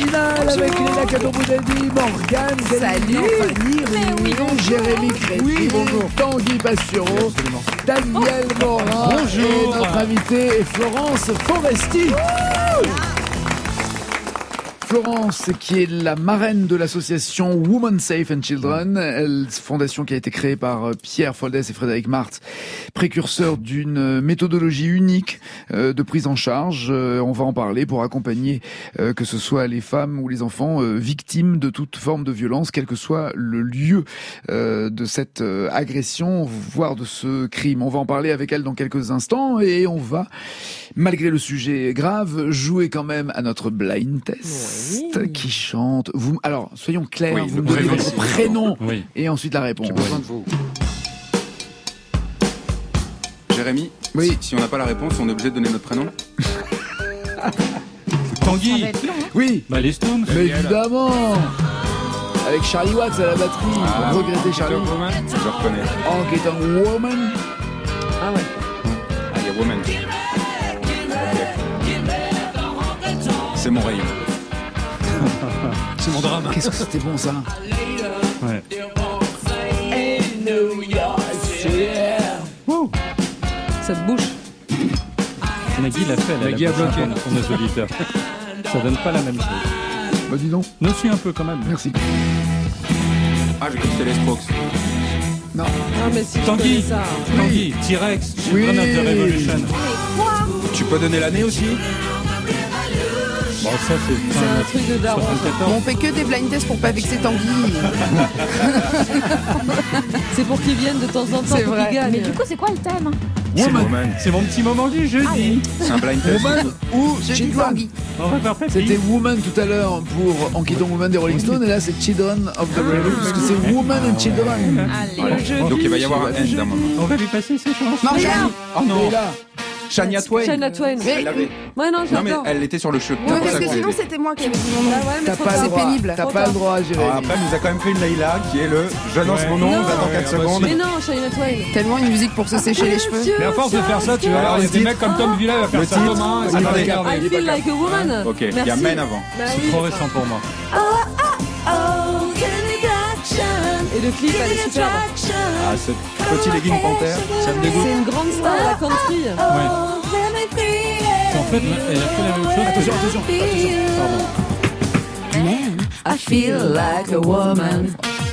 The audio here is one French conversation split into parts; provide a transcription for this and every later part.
finale avec Léla Kadouboudadi, Morgane, Salut. Fanny, Jérémy Crédit, Tanguy Pastureau, Daniel Morin et notre invité est Florence Foresti. Florence, qui est la marraine de l'association Women Safe and Children, fondation qui a été créée par Pierre Foldès et Frédéric Marthe, précurseurs d'une méthodologie unique de prise en charge. On va en parler pour accompagner que ce soit les femmes ou les enfants victimes de toute forme de violence, quel que soit le lieu de cette agression, voire de ce crime. On va en parler avec elle dans quelques instants et on va, malgré le sujet grave, jouer quand même à notre blind test. Qui chante. Alors, soyons clairs, vous me donnez votre prénom et ensuite la réponse. J'ai besoin de vous. Jérémy, si on n'a pas la réponse, on est obligé de donner notre prénom. Tanguy. Oui. Les Stones. Mais évidemment. Avec Charlie Watts à la batterie. Regrettez Charlie. Je reconnais. Enquêtant Woman. Ah ouais. Il y a Woman. C'est mon rayon. C'est mon drame. Qu'est-ce que c'était bon ça. Ouais. Cette bouche. Nagui l'a fait, elle a bloqué pour nos auditeurs. Ça donne pas la même chose. Bah dis donc. Nous suis un peu quand même. Merci. Ah, j'ai cru que c'était les Strokes. Non. Ah mais si Tanguy, ça. Tanguy, T-Rex, Children of the Revolution. Tu peux donner l'année aussi? Bon, ça C'est un truc de daron. On fait que des blind tests pour pas vexer Tanguy. C'est pour qu'ils viennent de temps en temps. C'est vrai. Mais du coup, c'est quoi le thème? Woman. C'est mon petit moment du jeudi. C'est un blind test. Woman ou Children. On va faire Pépi. C'était Woman tout à l'heure pour Enquêtons Woman des Rolling Stones et là c'est Children of the Revolution parce que c'est Woman and Children. Voilà. Donc il va y avoir un N d'un moment. On va lui passer ses chances. Morgane. Oh non. Et là, Shania Twain. Shania Twain. Elle l'avait. Ouais, non, Non mais j'adore. elle était sur le cheveu. Ouais, parce que sinon c'était moi qui avais dit mon nom. Ah ouais, mais t'as trop pas tard. le droit. pénible. T'as pas le droit, Jérémy. Alors après, elle nous a quand même fait une Leïla qui est le je lance mon nom, Non. j'attends 4 secondes. Mais non, Shania Twain. Tellement une musique pour se sécher les cheveux. Mais à force de faire ça, tu vas voir, il y a des mecs comme Tom Villa, il va faire ça demain. Attendez. I feel like a woman. Ok, il y a Merci. Men avant. Bah C'est oui. trop récent pour moi. Et le clip, elle est superbe. Ah, ce petit legging panthère, ça me dégoûte. C'est une grande star de la country. En fait, elle a fait la même chose. Attention. Pardon. I feel like a woman.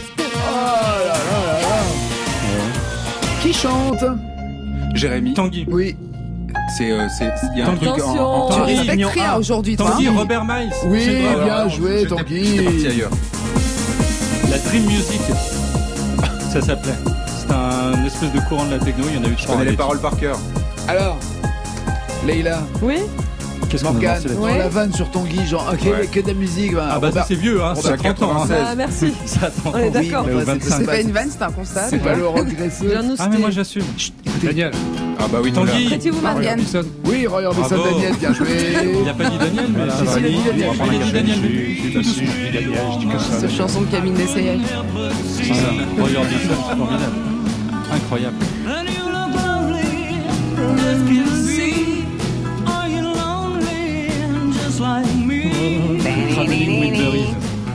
Qui chante? Jérémy. Tanguy. Oui. Il y a un truc Attention. Tu Tanguy, respectes rien aujourd'hui, toi. Tanguy, Robert Miles. Oui, Children. bien joué, J'étais Tanguy. parti ailleurs. La Dream Music, ça s'appelait. C'est un espèce de courant de la techno, il y en a eu Je trois. connais les paroles par cœur. Alors, Leïla, Oui. Qu'est-ce qu'on a Morgane, lancé là-dessus dans Ouais. la vanne sur Tanguy, genre, ok, Ouais. que de la musique. Ah bah ça c'est vieux, hein, ça a 30 ans. Hein. Ah, merci. Ça a 30 On est ans. d'accord. Mais au 25. C'est pas une vanne, c'est un constat. C'est pas le regresseux. Viens-nous Ah mais moi j'assume. Daniel. Ah bah oui, Tanguy. Pretty Woman. Marianne. Oui, Roy Orbison, Bravo. Daniel, bien joué. Il a pas dit Daniel, mais Si, il a dit Daniel. On va dit Daniel. Je dis que ça. Cette chanson de Camille Dessayage. C'est ça. Roy Orbison, c'est formidable. Incroyable. Traveling Wilburys.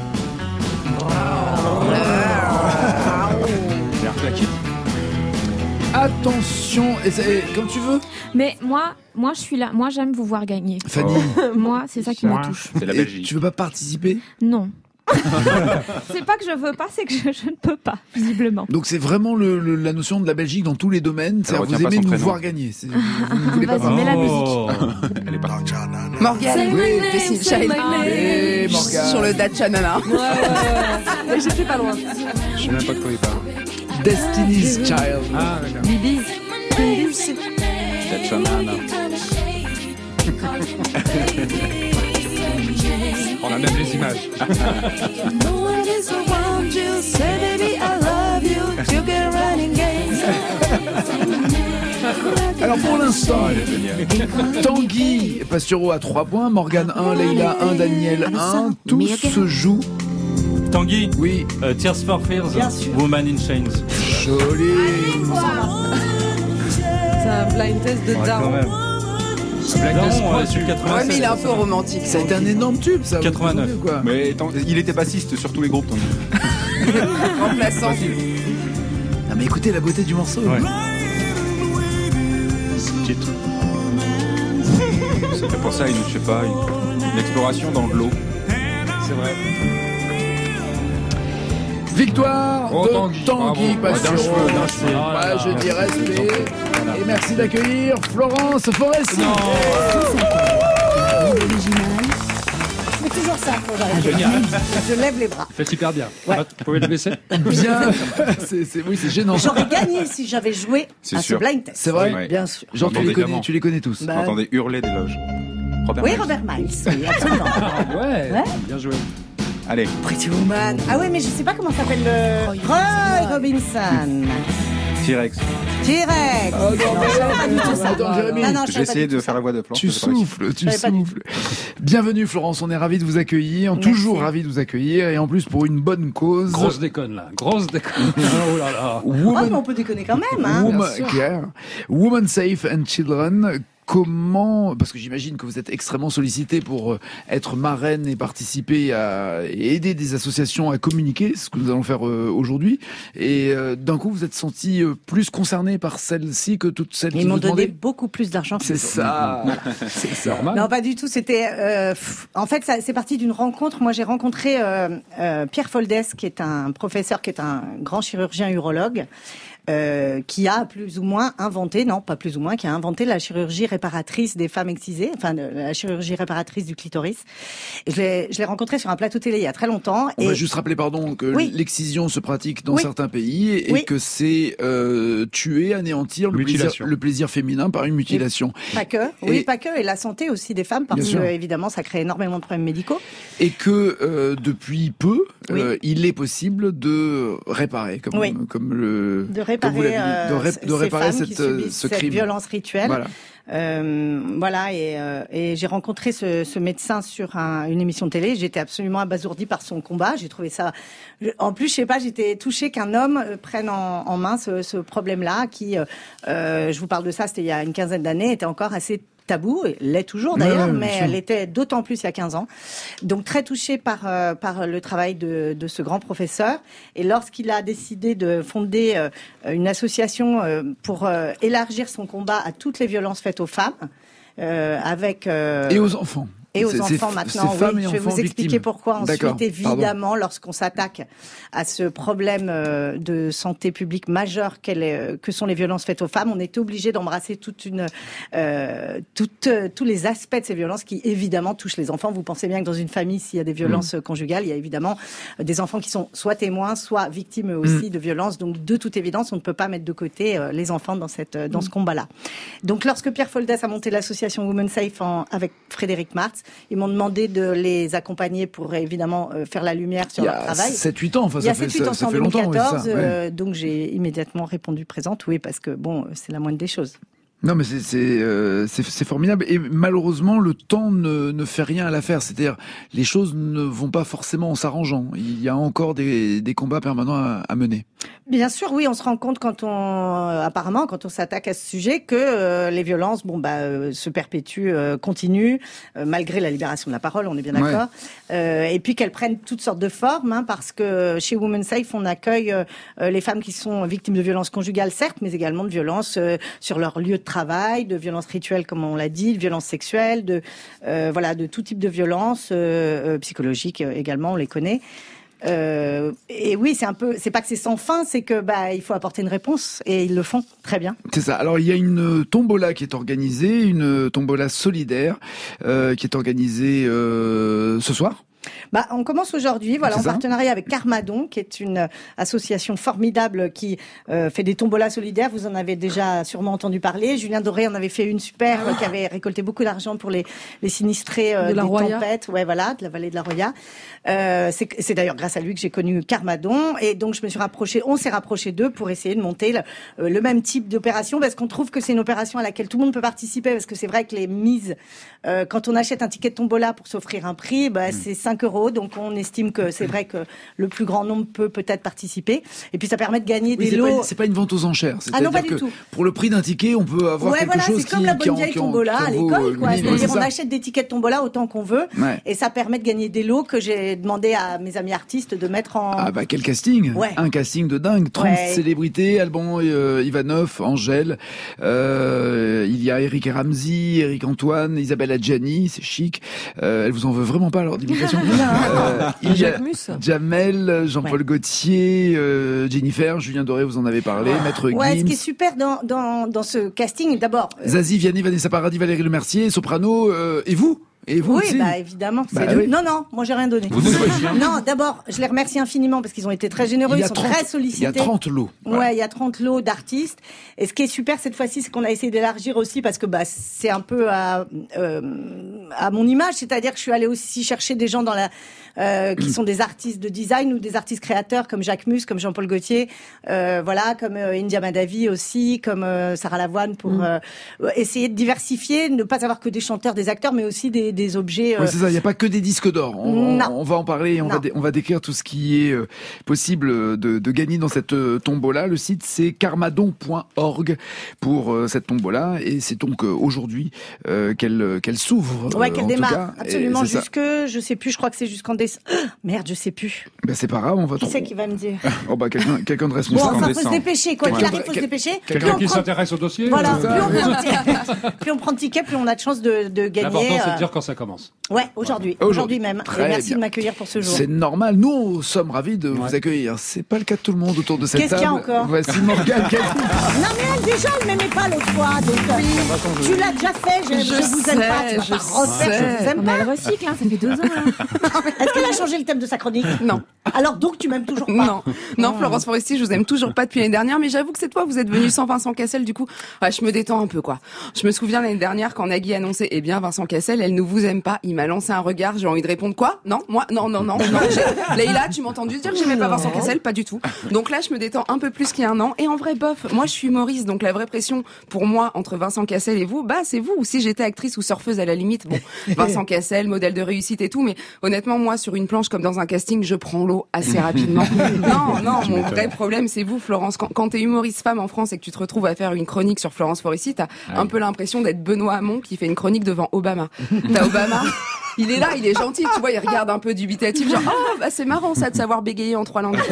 Attention, et comme tu veux. Mais moi, je suis là. Moi, j'aime vous voir gagner. Fanny, Moi, c'est ça qui me touche. C'est la et Belgique. tu veux pas participer? Non. C'est pas que je veux pas, c'est que je ne peux pas, visiblement. Donc c'est vraiment la notion de la Belgique dans tous les domaines. C'est-à-dire retient vous pas aimez son nous prénom. voir gagner. Vous ne voulez pas Vas-y, mets la musique. Oh. Elle est partie. Morgane, Oui, Destiny say Child. my name. Allez, Morgane. Sur le Dacia Nana. Ouais. Mais j'étais pas loin. Je sais même pas de quoi il parle. Destiny's Child. Ah, d'accord. Bibi. On a même les images. Alors pour l'instant, Tanguy Pastureau à 3 points, Morgane 1, Leïla 1, Daniel 1. Tout se joue. Tanguy, Oui, Tears for Fears, Woman in Chains. joli. C'est un blind test de Ouais, quand daron. même. Non, sur 87. Ouais, mais il est un peu romantique. Ça a été un énorme tube, ça. 89. vous quoi. Mais il était bassiste sur tous les groupes. Donc. Remplaçant. Ah, mais écoutez la beauté du morceau. Ouais. Titre. C'était pour ça, je sais pas, une exploration dans l'eau. C'est vrai. Victoire Oh, de Tanguy, Tanguy bravo. Passion. D'un cheveu, d'un cheveu. Ouais, je dis respect. Voilà. Et merci d'accueillir Florence Foresti. Mais toujours ça quand j'arrive. Génial. Je lève les bras. Faites hyper bien. Ouais. Vous pouvez le baisser? Bien. Oui, c'est gênant. J'aurais gagné si j'avais joué C'est à sûr. ce blind test. C'est vrai. Ouais. Bien sûr. Genre, Évidemment. tu les connais tous. Bah, J'entendais hurler des loges. oui, Miles. Robert Miles, oui, absolument. Ouais, Ouais. bien joué. Allez, Pretty Woman. Ah oui, mais je sais pas comment s'appelle le... Roy Robinson. T-Rex. T-Rex. Oh, non, mais attends, Jérémy. Non, non, je J'ai savais pas essayé du tout de ça. faire la voix de Florence. Tu mais j'ai pas réussi. souffles. Bienvenue Florence, on est ravis de vous accueillir, Merci. toujours ravis de vous accueillir et en plus pour une bonne cause. Grosse déconne là, grosse déconne. Oh là là. Oh, mais on peut déconner quand même, hein. Woman Safe and Children. Comment, parce que j'imagine que vous êtes extrêmement sollicité pour être marraine et participer et aider des associations à communiquer, ce que nous allons faire aujourd'hui. Et d'un coup, vous êtes senti plus concerné par celle-ci que toutes celles qui Ils m'ont vous donné demandaient. beaucoup plus d'argent. que C'est les autres. ça, c'est ça. Normal. Non, pas du tout. C'était, en fait, c'est parti d'une rencontre. Moi, j'ai rencontré Pierre Foldès, qui est un professeur, qui est un grand chirurgien urologue, qui a plus ou moins inventé, non, pas plus ou moins, qui a inventé la chirurgie réparatrice des femmes excisées, enfin la chirurgie réparatrice du clitoris. Et je l'ai rencontré sur un plateau télé il y a très longtemps. On va juste rappeler, pardon, que Oui. l'excision se pratique dans Oui. certains pays et Oui. que c'est tuer, anéantir Mutilation. le plaisir féminin par une mutilation. Pas que, oui, Et- pas que, et la santé aussi des femmes, parce Bien sûr. que évidemment, ça crée énormément de problèmes médicaux. Et que depuis peu, Oui. il est possible de réparer, comme, Oui. comme le... De comme vous l'avez réparer, dit, de réparer ces femmes qui cette, subissent ce cette crime. violence rituelle. Voilà. Voilà, et j'ai rencontré ce médecin sur une émission de télé. J'étais absolument abasourdie par son combat. J'ai trouvé ça. En plus, je sais pas, j'étais touchée qu'un homme prenne en main ce problème-là, qui, je vous parle de ça, c'était il y a une quinzaine d'années, était encore assez tabou, et l'est toujours d'ailleurs, Ouais, mais bien sûr. elle était d'autant plus il y a 15 ans. Donc très touchée par le travail de ce grand professeur. Et lorsqu'il a décidé de fonder une association pour élargir son combat à toutes les violences faites aux femmes, avec... Et aux enfants. Et aux C'est- enfants c'est maintenant, femmes oui. et Je vais enfants vous expliquer victimes. pourquoi D'accord, ensuite, évidemment, lorsqu'on s'attaque à ce problème de santé publique majeur que sont les violences faites aux femmes, on est obligé d'embrasser tous les aspects de ces violences qui, évidemment, touchent les enfants. Vous pensez bien que dans une famille, s'il y a des violences conjugales, il y a évidemment des enfants qui sont soit témoins, soit victimes eux aussi de violences. Donc, de toute évidence, on ne peut pas mettre de côté les enfants dans ce combat-là. Donc, lorsque Pierre Foldès a monté l'association Women Safe avec Frédéric Martz, ils m'ont demandé de les accompagner pour évidemment faire la lumière sur Il y leur a travail. 7-8 ans, enfin, Il y a ça fait, 7-8 ans, ça en fait longtemps. oui, 2014, ça, ouais. donc j'ai immédiatement répondu présente, oui, parce que bon, c'est la moindre des choses. Non, mais c'est formidable. Et malheureusement, le temps ne fait rien à l'affaire. C'est-à-dire, les choses ne vont pas forcément en s'arrangeant. Il y a encore des combats permanents à mener. Bien sûr, oui, on se rend compte apparemment, quand on s'attaque à ce sujet, que les violences, se perpétuent, continuent, malgré la libération de la parole, on est bien d'accord. Et puis qu'elles prennent toutes sortes de formes, parce que chez Women Safe, on accueille les femmes qui sont victimes de violences conjugales, certes, mais également de violences sur leur lieu de travail, de violences rituelles, comme on l'a dit, de violences sexuelles, de tout type de violences psychologiques également, on les connaît. Et oui, c'est pas que c'est sans fin, c'est que il faut apporter une réponse et ils le font très bien. C'est ça. Alors il y a une tombola qui est organisée, une tombola solidaire qui est organisée ce soir. On commence aujourd'hui, C'est en ça. partenariat avec Carmadon, qui est une association formidable qui fait des tombolas solidaires. Vous en avez déjà sûrement entendu parler. Julien Doré en avait fait une super, qui avait récolté beaucoup d'argent pour les sinistrés De la des Roya. tempêtes, de la vallée de la Roya. C'est d'ailleurs grâce à lui que j'ai connu Carmadon, et donc on s'est rapproché d'eux pour essayer de monter le même type d'opération, parce qu'on trouve que c'est une opération à laquelle tout le monde peut participer, parce que c'est vrai que les mises, quand on achète un ticket de tombola pour s'offrir un prix, c'est 5 €. Donc on estime que c'est vrai que le plus grand nombre peut peut-être participer. Et puis ça permet de gagner des lots. C'est pas une vente aux enchères. Ah non, pas C'est-à-dire du tout. Pour le prix d'un ticket, on peut avoir quelque chose c'est comme la bonne vieille tombola à l'école, quoi. C'est-à-dire on achète des tickets de tombola autant qu'on veut. Ouais. Et ça permet de gagner des lots que j'ai demandé à mes amis artistes de mettre en... Ah bah quel casting, un casting de dingue, 30 célébrités, Alban Ivanov, Angèle, il y a Eric et Ramsey, Eric Antoine, Isabelle Adjani, c'est chic, elle vous en veut vraiment pas alors d'imitation. Il y a Jamel, Jean-Paul Gaultier, Jennifer, Julien Doré, vous en avez parlé, Maître Gims. Ouais, ce qui est super dans ce casting, d'abord... Zazie, Vianney, Vanessa Paradis, Valérie Lemercier, Soprano, et vous oui, aussi. bah évidemment. Oui. Non, moi j'ai rien donné. Non, d'abord, je les remercie infiniment parce qu'ils ont été très généreux, ils sont très sollicités. Il y a 30 lots. Ouais, il y a 30 lots d'artistes. Et ce qui est super cette fois-ci, c'est qu'on a essayé d'élargir aussi parce que c'est un peu à mon image, c'est-à-dire que je suis allée aussi chercher des gens qui sont des artistes de design ou des artistes créateurs comme Jacques Mus, comme Jean-Paul Gaultier, comme India Madavi aussi, comme Sarah Lavoine pour essayer de diversifier, ne pas avoir que des chanteurs, des acteurs, mais aussi des objets. Oui, c'est ça. Il n'y a pas que des disques d'or. On va en parler. On va décrire tout ce qui est possible de gagner dans cette tombola. Le site c'est karmadon.org pour cette tombola et c'est donc aujourd'hui qu'elle s'ouvre. Ouais, qu'elle démarre. Cas, absolument. Je sais plus. Je crois que c'est jusqu'en décembre. Merde, je sais plus. Ben c'est pas grave. On va. Qui c'est qui va me dire? Oh bah quelqu'un de responsable. Bon, enfin, faut se dépêcher. Quoi qu'il arrive, faut se dépêcher. Quelqu'un qui s'intéresse au dossier. Voilà. Plus on prend de tickets, plus on a de chances de gagner. L'important c'est de dire quand ça commence. Ouais, aujourd'hui même. Et merci de m'accueillir pour ce jour. C'est normal. Nous sommes ravis de vous accueillir. C'est pas le cas de tout le monde autour de cette table. Qu'est-ce qu'il y a encore? Voici Morgane. Non mais elle déjà, elle m'aimait pas l'autre fois. Donc tu l'as déjà fait. Je vous aime pas. Tu vas pas refaire. Je vous aime pas. Elle recycle. Ça fait 2 ans. Est-ce qu'elle a changé le thème de sa chronique? Non. Alors donc tu m'aimes toujours pas? Non, Florence Foresti, je vous aime toujours pas depuis l'année dernière, mais j'avoue que cette fois vous êtes venue sans Vincent Cassel, du coup, je me détends un peu quoi. Je me souviens l'année dernière quand Nagui annonçait, eh bien Vincent Cassel, elle ne vous aime pas. Il m'a lancé un regard, j'ai envie de répondre quoi? Non, moi, non. Leïla, tu m'as entendu dire que j'aimais pas Vincent Cassel? Pas du tout. Donc là, je me détends un peu plus qu'il y a un an. Et en vrai, bof, moi je suis humoriste, donc la vraie pression pour moi entre Vincent Cassel et vous, c'est vous. Si j'étais actrice ou surfeuse à la limite, bon, Vincent Cassel, modèle de réussite et tout, mais honnêtement, moi sur une planche comme dans un casting, je prends l'eau assez rapidement. Non, mon vrai problème, c'est vous, Florence. Quand t'es humoriste femme en France et que tu te retrouves à faire une chronique sur Florence Foresti, t'as un peu l'impression d'être Benoît Hamon qui fait une chronique devant Obama. T'as Obama, il est là, il est gentil, tu vois, il regarde un peu dubitatif, genre, c'est marrant ça de savoir bégayer en 3 langues.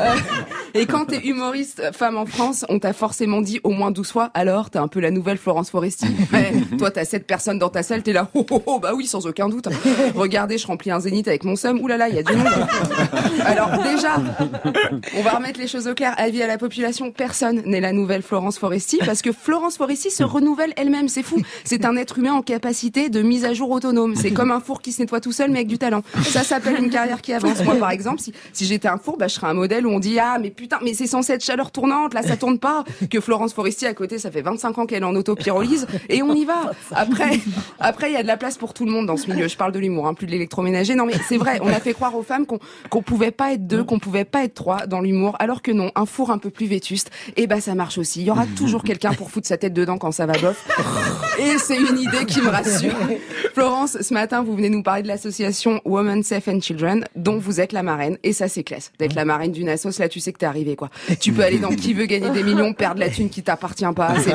Et quand t'es humoriste femme en France, on t'a forcément dit au moins 12 fois, alors t'es un peu la nouvelle Florence Foresti. Ouais, toi t'as 7 personnes dans ta salle, t'es là, bah oui, sans aucun doute. Regardez, je remplis un zénith avec mon seum, oulala, il y a du monde. Alors déjà, on va remettre les choses au clair. Avis à la population, personne n'est la nouvelle Florence Foresti, parce que Florence Foresti se renouvelle elle-même, c'est fou. C'est un être humain en capacité de mise à jour autonome. C'est comme un four qui se nettoie tout seul, mais avec du talent. Ça s'appelle une carrière qui avance. Moi, par exemple, si j'étais un four, je serais un modèle où on dit, mais putain, mais c'est censé être chaleur tournante, là, ça tourne pas. Que Florence Foresti, à côté, ça fait 25 ans qu'elle est en autopyrolyse, et on y va. Après, il y a de la place pour tout le monde dans ce milieu. Je parle de l'humour, plus de l'électroménager. Non, mais c'est vrai, on a fait croire aux femmes qu'on pouvait pas être 2, qu'on pouvait pas être 3 dans l'humour, alors que non, un four un peu plus vétuste, ça marche aussi. Il y aura toujours quelqu'un pour foutre sa tête dedans quand ça va bof. Et c'est une idée qui me rassure. Florence, ce matin, vous venez nous parler de l'association Women Safe and Children, dont vous êtes la marraine. Et ça, c'est classe. D'être la marraine d'une assoce, là, tu sais que t'es arrivé, quoi. Tu peux aller dans Qui veut gagner des millions, perdre la thune qui t'appartient pas. C'est...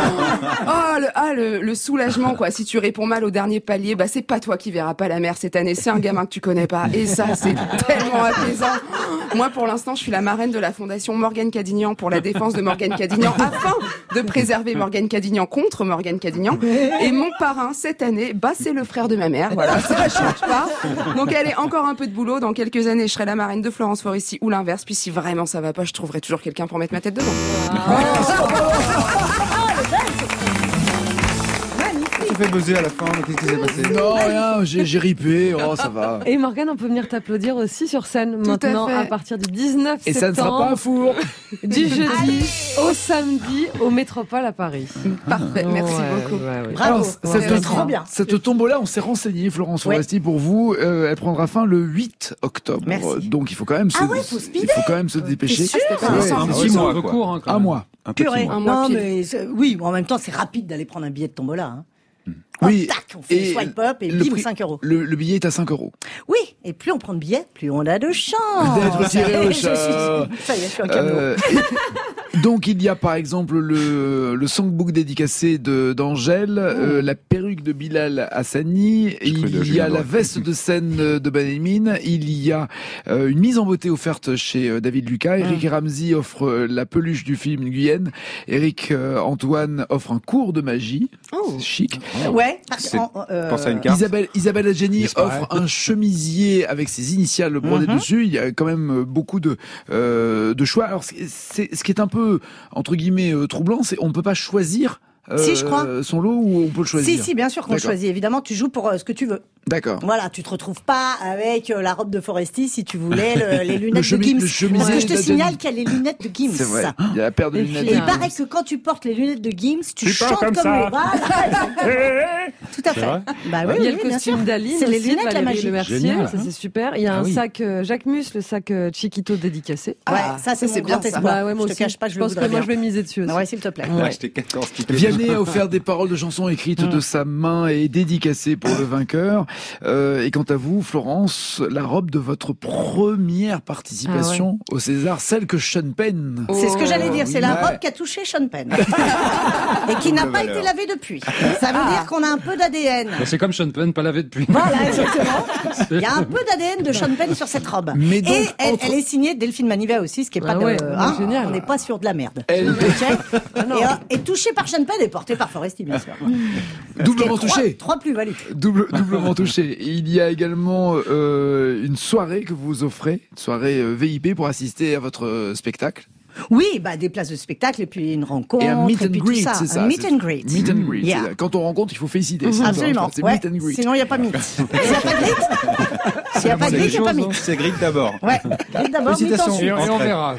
le soulagement, quoi. Si tu réponds mal au dernier palier, c'est pas toi qui verras pas la mer cette année, c'est un gamin que tu connais pas. Et ça, c'est tellement apaisant. Moi, pour l'instant, je suis la marraine de la fondation Morgane Cadignan pour la défense de Morgane Cadignan, afin de préserver Morgane Cadignan contre Morgane Cadignan. Et mon parrain, cette année, c'est le frère de ma mère. Voilà, ça change pas. Donc, elle est encore un peu de boulot. Dans quelques années, je serai la marraine de Florence Foresti ou l'inverse. Puis si vraiment ça va pas, je trouverai toujours quelqu'un pour mettre ma tête dedans. Tu fais buzzer à la fin, qu'est-ce qui s'est passé? Non, rien, j'ai ripé, ça va. Et Morgane, on peut venir t'applaudir aussi sur scène maintenant à partir du 19 septembre. Et ça ne sera pas un four. Du jeudi au samedi au Métropole à Paris. Parfait, merci beaucoup. Bravo, c'est trop bien. Cette tombola, on s'est renseigné, Florence Foresti, pour vous. Elle prendra fin le 8 octobre. Merci. Donc il faut quand même se dépêcher. C'est 6 mois, court. Un mois. Purée. Un mois non, mais oui, en même temps, c'est rapide d'aller prendre un billet de tombola. Oui. Tac, on fait swipe up et bim, 5 euros. Le billet est à 5 euros. Oui, et plus on prend de billets, plus on a de chance d'être tiré au sort. Ça y est, je suis un cadeau. Donc il y a par exemple le songbook dédicacé d'Angèle, la perruque de Bilal Hassani, il y a la veste de scène de Ben-Emin, il y a une mise en beauté offerte chez David Lucas, Eric et Ramsey offre la peluche du film Guyenne, Eric Antoine offre un cours de magie, c'est chic. Ouais, pense à une carte. Isabelle Adjani offre un chemisier avec ses initiales brodées dessus. Il y a quand même beaucoup de choix. Alors, ce qui est un peu, entre guillemets, troublant, c'est on ne peut pas choisir si, je crois. Son lot ou on peut le choisir. Si, bien sûr qu'on choisit. Évidemment, tu joues pour ce que tu veux. D'accord. Voilà, tu te retrouves pas avec la robe de Foresti si tu voulais les lunettes de Gims. Parce que je te signale qu'il y a les lunettes de Gims. C'est vrai. Il y a la paire de lunettes. Et il paraît que quand tu portes les lunettes de Gims, tu chantes comme lui. Tout à fait. Bah oui, il y a le costume d'Aline. C'est les lunettes la magie. Génial. Ça c'est super. Il y a un sac Jacques Mus, le sac Chiquito dédicacé. Ouais, ça c'est mon grand espoir. Je te cache pas, je pense que moi je vais miser dessus aussi. Ouais, s'il te plaît. Acheté 14 tickets. Vianney a offert des paroles de chansons écrites de sa main et dédicacées pour le vainqueur. Et quant à vous, Florence, la robe de votre première participation au César, celle que Sean Penn. C'est ce que j'allais dire, c'est la robe qui a touché Sean Penn. Et qui n'a pas été lavée depuis. Ça veut dire qu'on a un peu d'ADN. C'est comme Sean Penn, pas lavé depuis. Voilà, exactement. Il y a un peu d'ADN de Sean Penn sur cette robe. Mais donc, et elle est signée Delphine Manivet aussi, ce qui est pas génial. On n'est pas sur de la merde. Et touchée par Sean Penn et portée par Foresti, bien sûr. Doublement touché. 3 plus-values. Doublement touché. Il y a également une soirée que vous offrez, une soirée VIP pour assister à votre spectacle. Oui, des places de spectacle et puis une rencontre. Et un meet and greet, c'est ça. Un meet and greet. Meet and greet. Yeah. Quand on rencontre, il faut féliciter. Absolument. C'est meet and greet. Sinon, il n'y a pas meet. S'il n'y a pas de greet, il n'y a pas meet. C'est greet d'abord. Ouais. Greet d'abord, meet ensuite. Et on verra.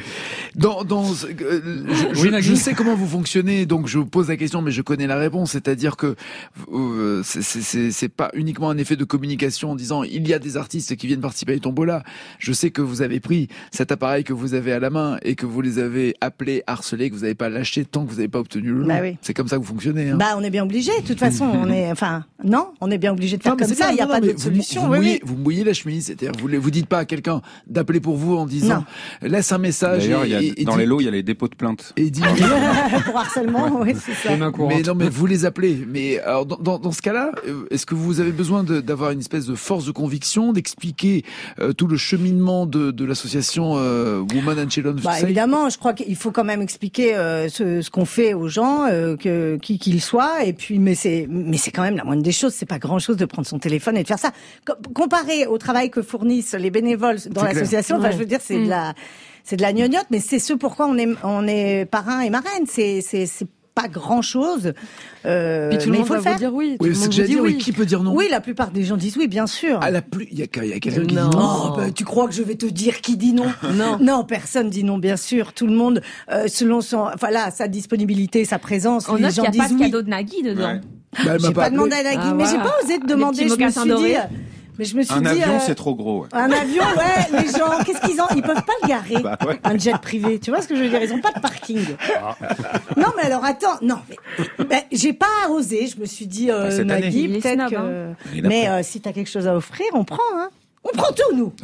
Je sais comment vous fonctionnez, donc je vous pose la question, mais je connais la réponse. C'est-à-dire que c'est pas uniquement un effet de communication en disant il y a des artistes qui viennent participer à Tombola. Je sais que vous avez pris cet appareil que vous avez à la main et que vous les avez appelés, harcelés, que vous n'avez pas lâché tant que vous n'avez pas obtenu le lot. Oui. C'est comme ça que vous fonctionnez. Hein. On est bien obligé. De toute façon, on est bien obligé de faire comme ça. Il n'y a pas d'autre solution. Vous mouillez la chemise. C'est-à-dire vous dites pas à quelqu'un d'appeler pour vous en disant laisse un message. D'ailleurs, dans les lots, il y a les dépôts de plainte. Et dit pour harcèlement, oui, c'est ça. Mais vous les appelez. Mais alors dans ce cas-là, est-ce que vous avez besoin d'avoir une espèce de force de conviction, d'expliquer tout le cheminement de l'association Women and Children? Évidemment, je crois qu'il faut quand même expliquer ce qu'on fait aux gens, qui qu'ils soient. Et puis, mais c'est quand même la moindre des choses. C'est pas grand-chose de prendre son téléphone et de faire ça. Comparé au travail que fournissent les bénévoles dans l'association, je veux dire, c'est de la gnognotte, mais c'est ce pourquoi on est parrain et marraine. C'est pas grand-chose. Puis tout le monde va vous dire oui. Oui, c'est que j'allais dire oui. Qui peut dire non? Oui, la plupart des gens disent oui, bien sûr. Il y a quelqu'un qui dit non. Tu crois que je vais te dire qui dit non? Non, personne dit non, bien sûr. Tout le monde, selon sa disponibilité, sa présence, on les gens disent oui. Il n'y a pas de cadeau de Nagui dedans. Ouais. J'ai pas demandé à Nagui, mais j'ai pas osé te demander. Je me suis dit, avion, c'est trop gros. Ouais. Un avion, les gens, qu'est-ce qu'ils ont? Ils peuvent pas le garer. Un jet privé. Tu vois ce que je veux dire? Ils ont pas de parking. Non, mais alors, attends. Non, mais, j'ai pas osé. Je me suis dit, Nagui, peut-être que... Mais si t'as quelque chose à offrir, on prend, hein. On prend tout, nous.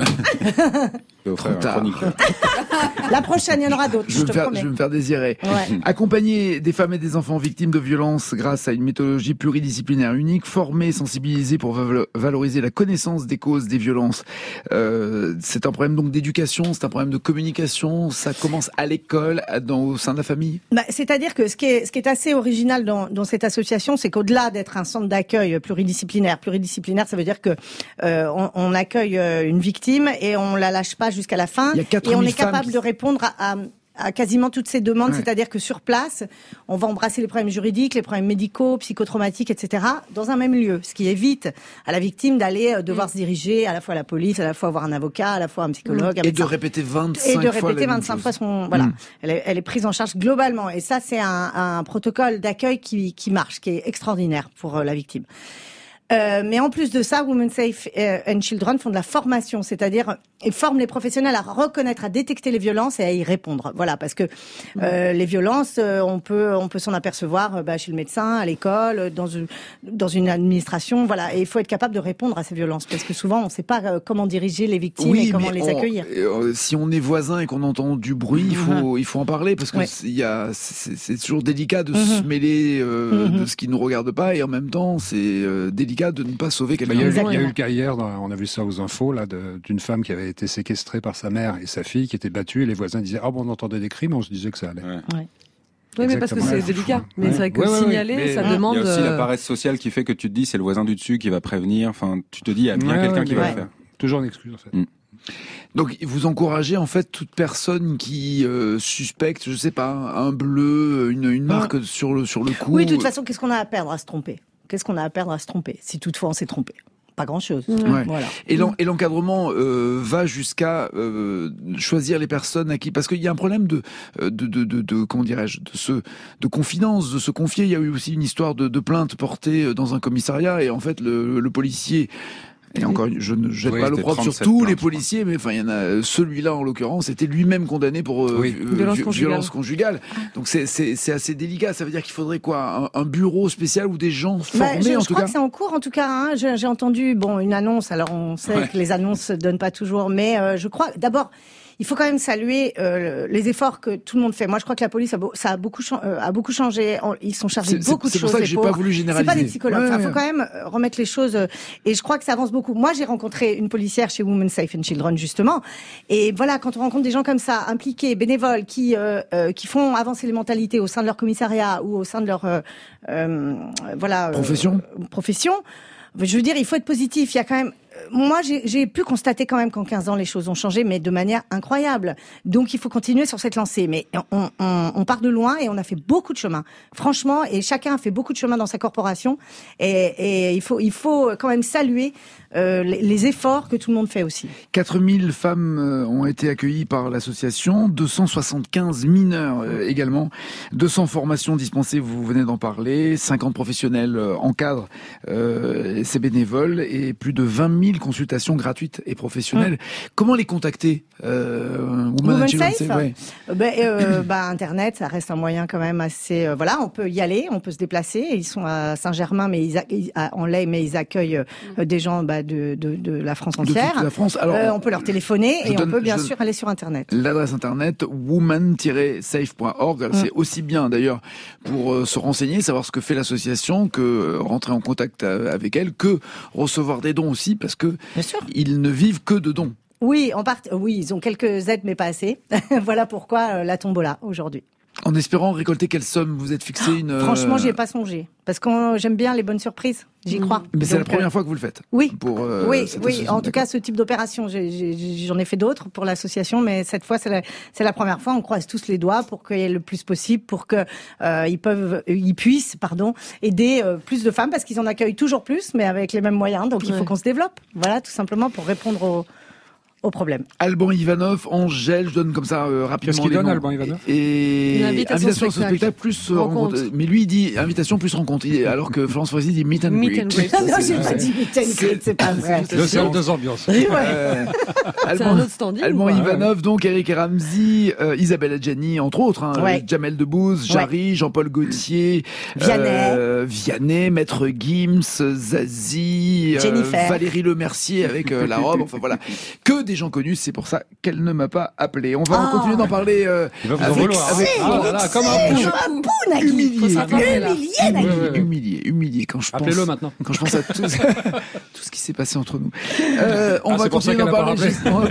La prochaine, il y en aura d'autres. Je vais me faire désirer. Ouais. Accompagner des femmes et des enfants victimes de violences grâce à une méthodologie pluridisciplinaire unique, former, sensibiliser pour valoriser la connaissance des causes des violences. C'est un problème donc d'éducation, c'est un problème de communication. Ça commence à l'école, au sein de la famille. C'est-à-dire que ce qui est assez original dans cette association, c'est qu'au-delà d'être un centre d'accueil pluridisciplinaire, ça veut dire que on accueille une victime et on la lâche pas jusqu'à la fin, et on est capable de répondre à quasiment toutes ces demandes, c'est-à-dire que sur place, on va embrasser les problèmes juridiques, les problèmes médicaux, psychotraumatiques, etc., dans un même lieu, ce qui évite à la victime d'aller devoir se diriger à la fois à la police, à la fois voir un avocat, à la fois un psychologue. Et de répéter 25 fois son... Voilà, elle est prise en charge globalement, et ça c'est un protocole d'accueil qui marche, qui est extraordinaire pour la victime. Mais en plus de ça, Women Safe and Children font de la formation, c'est-à-dire ils forment les professionnels à reconnaître, à détecter les violences et à y répondre. Voilà, parce que les violences, on peut s'en apercevoir chez le médecin, à l'école, dans une administration. Voilà, et il faut être capable de répondre à ces violences, parce que souvent on ne sait pas comment diriger les victimes et comment les accueillir. Si on est voisin et qu'on entend du bruit, il faut en parler, parce que c'est toujours délicat de se mêler de ce qui ne nous regarde pas, et en même temps c'est délicat de ne pas sauver quelqu'un. Il y a eu le cas hier, on a vu ça aux infos, là, d'une femme qui avait été séquestrée par sa mère et sa fille qui étaient battues, et les voisins disaient on entendait des cris, mais on se disait que ça allait. Oui, mais parce que c'est délicat. Mais c'est vrai que signaler, ça demande... Il y a aussi la paresse sociale qui fait que tu te dis c'est le voisin du dessus qui va prévenir, enfin tu te dis il y a bien quelqu'un qui va le faire. Toujours une excuse en fait. Donc vous encouragez en fait toute personne qui suspecte, je sais pas, un bleu, une marque sur le cou. Oui, de toute façon, qu'est-ce qu'on a à perdre à se tromper ? Si toutefois on s'est trompé ? Pas grand-chose. Voilà. Et l'encadrement va jusqu'à choisir les personnes à qui, parce qu'il y a un problème de comment dirais-je, de confidence, de se confier. Il y a eu aussi une histoire de plainte portée dans un commissariat, et en fait le policier. Et encore, je ne jette pas l'opprobre sur tous les policiers, mais enfin, il y en a celui-là en l'occurrence était lui-même condamné pour violence conjugale. Donc c'est assez délicat. Ça veut dire qu'il faudrait quoi, un bureau spécial ou des gens formés en tout cas. Je crois que c'est en cours en tout cas. Hein. J'ai entendu une annonce. Alors on sait que les annonces se donnent pas toujours, mais je crois d'abord. Il faut quand même saluer les efforts que tout le monde fait. Moi, je crois que la police a beaucoup changé. Ils sont chargés de beaucoup de choses. C'est pour ça que j'ai pas voulu généraliser. C'est pas des psychologues. Il faut quand même remettre les choses. Et je crois que ça avance beaucoup. Moi, j'ai rencontré une policière chez Women Safe and Children justement. Et voilà, quand on rencontre des gens comme ça, impliqués, bénévoles, qui font avancer les mentalités au sein de leur commissariat ou au sein de leur profession. Je veux dire, il faut être positif. Il y a quand même. Moi, j'ai pu constater quand même qu'en 15 ans, les choses ont changé, mais de manière incroyable. Donc, il faut continuer sur cette lancée. Mais on part de loin et on a fait beaucoup de chemin. Franchement, et chacun a fait beaucoup de chemin dans sa corporation. Et il faut quand même saluer les efforts que tout le monde fait aussi. 4000 femmes ont été accueillies par l'association, 275 mineurs également, 200 formations dispensées, vous venez d'en parler, 50 professionnels encadrent ces bénévoles et plus de 20 000 consultations gratuites et professionnelles. Comment les contacter Women Safe Internet, ça reste un moyen quand même assez... on peut y aller, on peut se déplacer. Ils sont à Saint-Germain, mais ils accueillent des gens de la France entière. De toute la France. Alors, on peut leur téléphoner et on peut bien sûr aller sur Internet. L'adresse Internet, woman-safe.org. C'est aussi bien d'ailleurs pour se renseigner, savoir ce que fait l'association, que rentrer en contact avec elle, que recevoir des dons aussi, parce que ils ne vivent que de dons. Oui, ils ont quelques aides, mais pas assez. Voilà pourquoi la tombola aujourd'hui. En espérant récolter quelle somme vous êtes fixé une... Franchement, j'y ai pas songé. Parce que j'aime bien les bonnes surprises. J'y crois. Mais c'est la première fois que vous le faites. Oui. Oui. En tout cas, ce type d'opération, j'en ai fait d'autres pour l'association, mais cette fois, c'est la première fois. On croise tous les doigts pour qu'il y ait le plus possible, pour que ils puissent, aider plus de femmes, parce qu'ils en accueillent toujours plus, mais avec les mêmes moyens. Donc, il faut qu'on se développe. Voilà, tout simplement pour répondre au problème. Alban Ivanov, Angèle, je donne comme ça rapidement. Qu'est-ce qu'il donne, Alban Ivanov ? Et invitation au spectacle plus rencontre. Mais lui, il dit invitation plus rencontre. Alors que Florence Foresti dit meet and greet. Non, j'ai pas dit meet and greet, c'est pas vrai. C'est deux ambiances. C'est un autre standing. Alban Ivanov, donc Eric et Ramsey, Isabelle Adjani, entre autres, Jamel Debbouze, Jarry, Jean-Paul Gaultier, Vianney, Maître Gims, Zazie, Valérie Lemercier avec la robe. Enfin voilà, que des gens connus, c'est pour ça qu'elle ne m'a pas appelé. On va continuer d'en parler il va vous en vouloir. Comme un pou, humilié quand je pense. Appelez-le maintenant. Quand je pense à tout ce qui s'est passé entre nous. On va continuer d'en parler.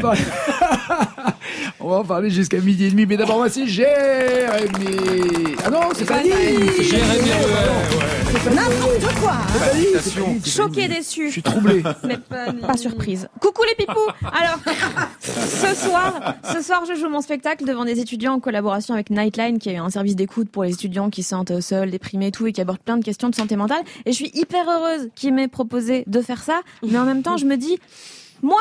On va en parler jusqu'à 12h30. Mais d'abord, voici Jérémy. Ah non, c'est pas dit. Jérémy. C'est n'importe quoi. Choqué, déçu. Je suis troublé. Mais pas surprise. Coucou les pipous. Alors, ce soir, je joue mon spectacle devant des étudiants en collaboration avec Nightline, qui est un service d'écoute pour les étudiants qui se sentent seuls, déprimés et tout, et qui aborde plein de questions de santé mentale. Et je suis hyper heureuse qu'il m'ait proposé de faire ça. Mais en même temps, je me dis, Moi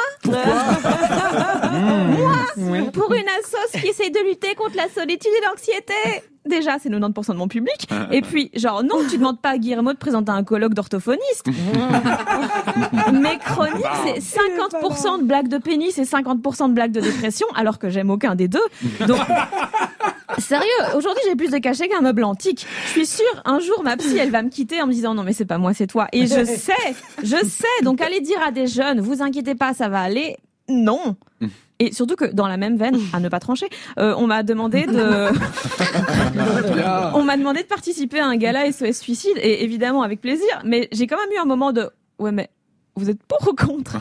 Ouais. Pour une assoce qui essaye de lutter contre la solitude et l'anxiété. Déjà, c'est 90% de mon public. Et puis, genre, non, tu demandes pas à Guillermo de présenter un colloque d'orthophoniste. Mes chroniques, c'est 50% de blagues de pénis et 50% de blagues de dépression, alors que j'aime aucun des deux. Donc, sérieux, aujourd'hui, j'ai plus de cachet qu'un meuble antique. Je suis sûre, un jour, ma psy, elle va me quitter en me disant, non, mais c'est pas moi, c'est toi. Et je sais. Donc, allez dire à des jeunes, vous inquiétez pas, ça va aller. Non. Et surtout que dans la même veine, à ne pas trancher, on m'a demandé de participer à un gala SOS Suicide, et évidemment avec plaisir, mais j'ai quand même eu un moment de ouais, mais vous êtes pour ou contre?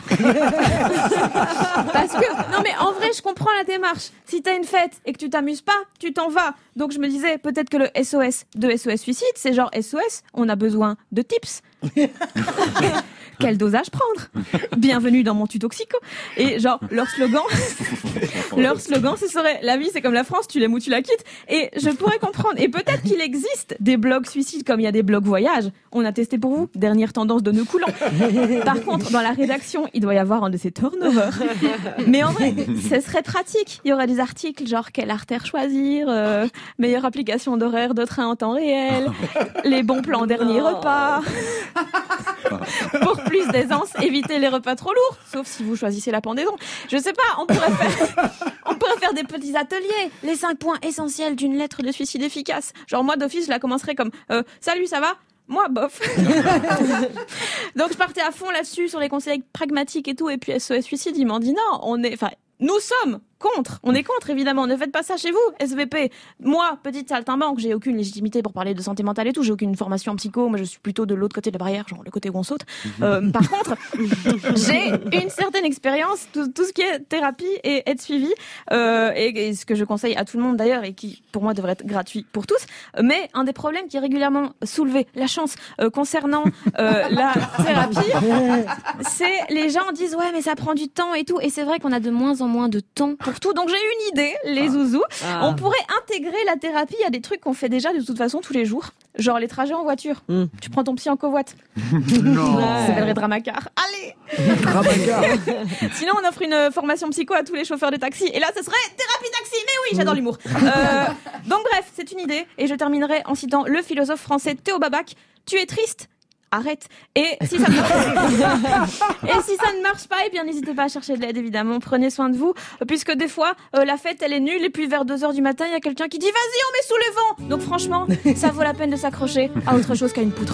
Parce que, non mais en vrai, je comprends la démarche. Si t'as une fête et que tu t'amuses pas, tu t'en vas. Donc je me disais, peut-être que le SOS de SOS Suicide, c'est genre SOS, on a besoin de tips. Quel dosage prendre? Bienvenue dans mon tutoxico. Et genre, leur slogan, ce serait, la vie c'est comme la France, tu l'aimes ou tu la quittes. Et je pourrais comprendre. Et peut-être qu'il existe des blogs suicides comme il y a des blogs voyage. On a testé pour vous, dernière tendance de nœuds coulants. Par contre, dans la rédaction, il doit y avoir un de ces turnovers. Mais en vrai, ce serait pratique. Il y aurait des articles genre quelle artère choisir, meilleure application d'horaire de train en temps réel, les bons plans dernier repas. Pour plus d'aisance, évitez les repas trop lourds, sauf si vous choisissez la pendaison. Je sais pas, on pourrait faire des petits ateliers. Les 5 points essentiels d'une lettre de suicide efficace. Genre moi d'office, je la commencerais comme salut, ça va? Moi, bof. Donc je partais à fond là-dessus sur les conseils pragmatiques et tout, et puis SOS Suicide, ils m'ont dit non, nous sommes contre. On est contre, évidemment. Ne faites pas ça chez vous, SVP. Moi, petite saltimbanque, j'ai aucune légitimité pour parler de santé mentale et tout. J'ai aucune formation en psycho. Moi, je suis plutôt de l'autre côté de la barrière, genre le côté où on saute. Par contre, j'ai une certaine expérience, tout ce qui est thérapie et aide suivie, et ce que je conseille à tout le monde d'ailleurs, et qui, pour moi, devrait être gratuit pour tous. Mais un des problèmes qui est régulièrement soulevé, la chance, concernant la thérapie, c'est les gens disent ouais, mais ça prend du temps et tout. Et c'est vrai qu'on a de moins en moins de temps pour tout. Donc j'ai une idée, les zouzous. On pourrait intégrer la thérapie à des trucs qu'on fait déjà de toute façon tous les jours. Genre les trajets en voiture. Tu prends ton psy en covoite. Non. Ça s'appellerait Dramacar. Allez. Dramacar. Sinon on offre une formation psycho à tous les chauffeurs de taxi. Et là ce serait thérapie taxi. Mais oui, j'adore l'humour. Donc bref, c'est une idée. Et je terminerai en citant le philosophe français Théo Babac. Tu es triste? Arrête. Et si ça ne marche pas, eh bien n'hésitez pas à chercher de l'aide, évidemment. Prenez soin de vous, puisque des fois la fête elle est nulle, et puis vers 2h du matin il y a quelqu'un qui dit vas-y on met sous le vent. Donc franchement ça vaut la peine de s'accrocher à autre chose qu'à une poutre.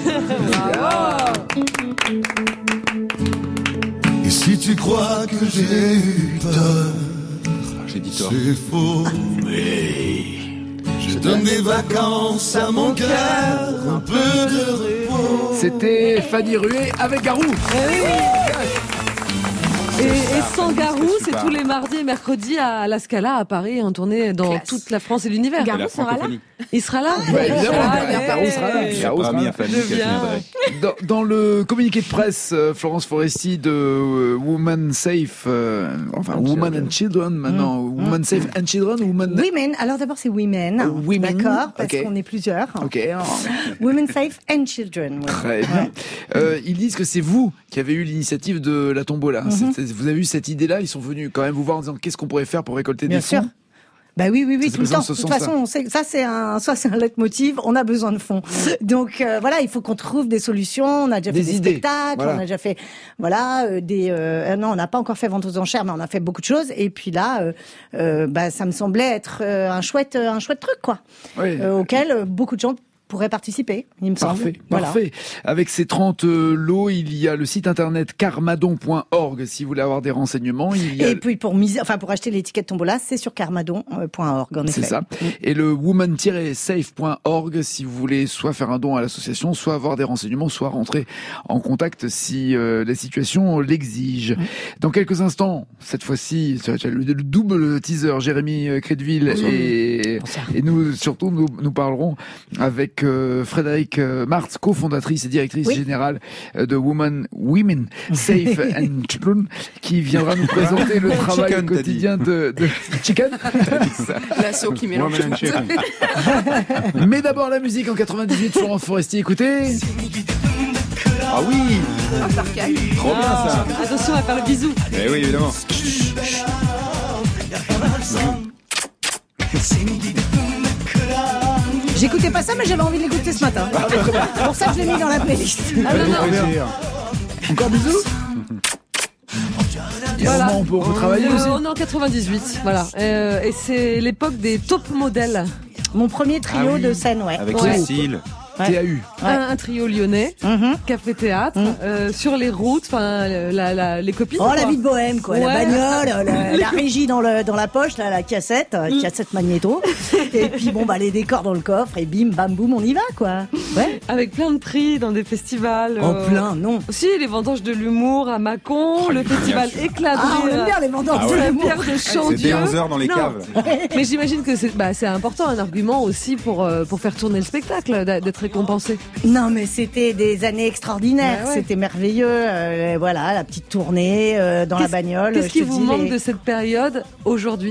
Et si tu crois que j'ai eu tort, j'ai dit tort. C'est faux, mais je donne des vacances à mon cœur, un peu de repos. C'était Fanny Rué avec Garou. Et sans Garou, c'est tous les mardis et mercredis à la Scala à Paris, en tournée dans toute la France et l'univers. Garou sera là. Il sera là? Ouais, évidemment, Garou sera là. Garou sera là. Dans le communiqué de presse, Florence Foresti de Woman Safe, Woman and Children maintenant, Woman Safe and Children, Women. Alors d'abord c'est Women, d'accord, parce qu'on est plusieurs. Ok. Women Safe and Children. Ouais. Très bien. Ils disent que c'est vous qui avez eu l'initiative de la tombola. Vous avez eu cette idée-là, ils sont venus quand même vous voir en disant qu'est-ce qu'on pourrait faire pour récolter des fonds. Bah oui, tout le temps. De toute façon, ça c'est un leitmotiv, on a besoin de fonds. Donc voilà, il faut qu'on trouve des solutions. On a déjà fait des spectacles, on a déjà fait non, on n'a pas encore fait vente aux enchères, mais on a fait beaucoup de choses. Et puis là, ça me semblait être un chouette truc quoi, auquel beaucoup de gens pourrait participer, il me semble. Parfait. Avec ces 30 lots, il y a le site internet carmadon.org si vous voulez avoir des renseignements. Et puis pour acheter l'étiquette tombola, c'est sur carmadon.org en effet. C'est ça. Et le woman-safe.org si vous voulez soit faire un don à l'association, soit avoir des renseignements, soit rentrer en contact si la situation l'exige. Dans quelques instants, cette fois-ci, le double teaser, Jérémy Crédville et nous surtout nous parlerons avec Frédéric Martz, cofondatrice et directrice générale de Women Safe and Children, qui viendra nous présenter le travail quotidien de Chicken. L'assaut qui mélange. Mais d'abord la musique en 98, Florence Foresti, écoutez. Ah oui. Trop bien ça. Attention à faire le bisou. Eh oui, évidemment. J'écoutais pas ça, mais j'avais envie de l'écouter ce matin. C'est pour ça que je l'ai mis dans la playlist. Ah non, non. Encore bisous. Il y a un moment où on peut retravailler aussi. On est en 98, voilà. Et c'est l'époque des top modèles. Mon premier trio de scène, ouais. Avec Ouais. Cécile. TAU. Un trio lyonnais, café-théâtre, sur les routes, les copines. Oh, quoi. la vie de bohème, quoi. Ouais. La bagnole, la régie dans la poche, là, la cassette magnéto. Et puis, bon, bah, les décors dans le coffre, et bim, bam, boum, on y va, quoi. Ouais. Avec plein de prix dans des festivals. En plein, non. Aussi, les vendanges de l'humour à Mâcon, le festival Éclat de Ah, on rire aime bien les vendanges de de la l'humour. bière de Chandieu. C'était 11h dans les Non. caves. Mais j'imagine que c'est important, un argument aussi pour faire tourner le spectacle, d'être récompensé. Non, mais c'était des années extraordinaires. Ouais, ouais. C'était merveilleux. Voilà, la petite tournée dans la bagnole. Qu'est-ce qui je te vous dis, manque de cette période aujourd'hui?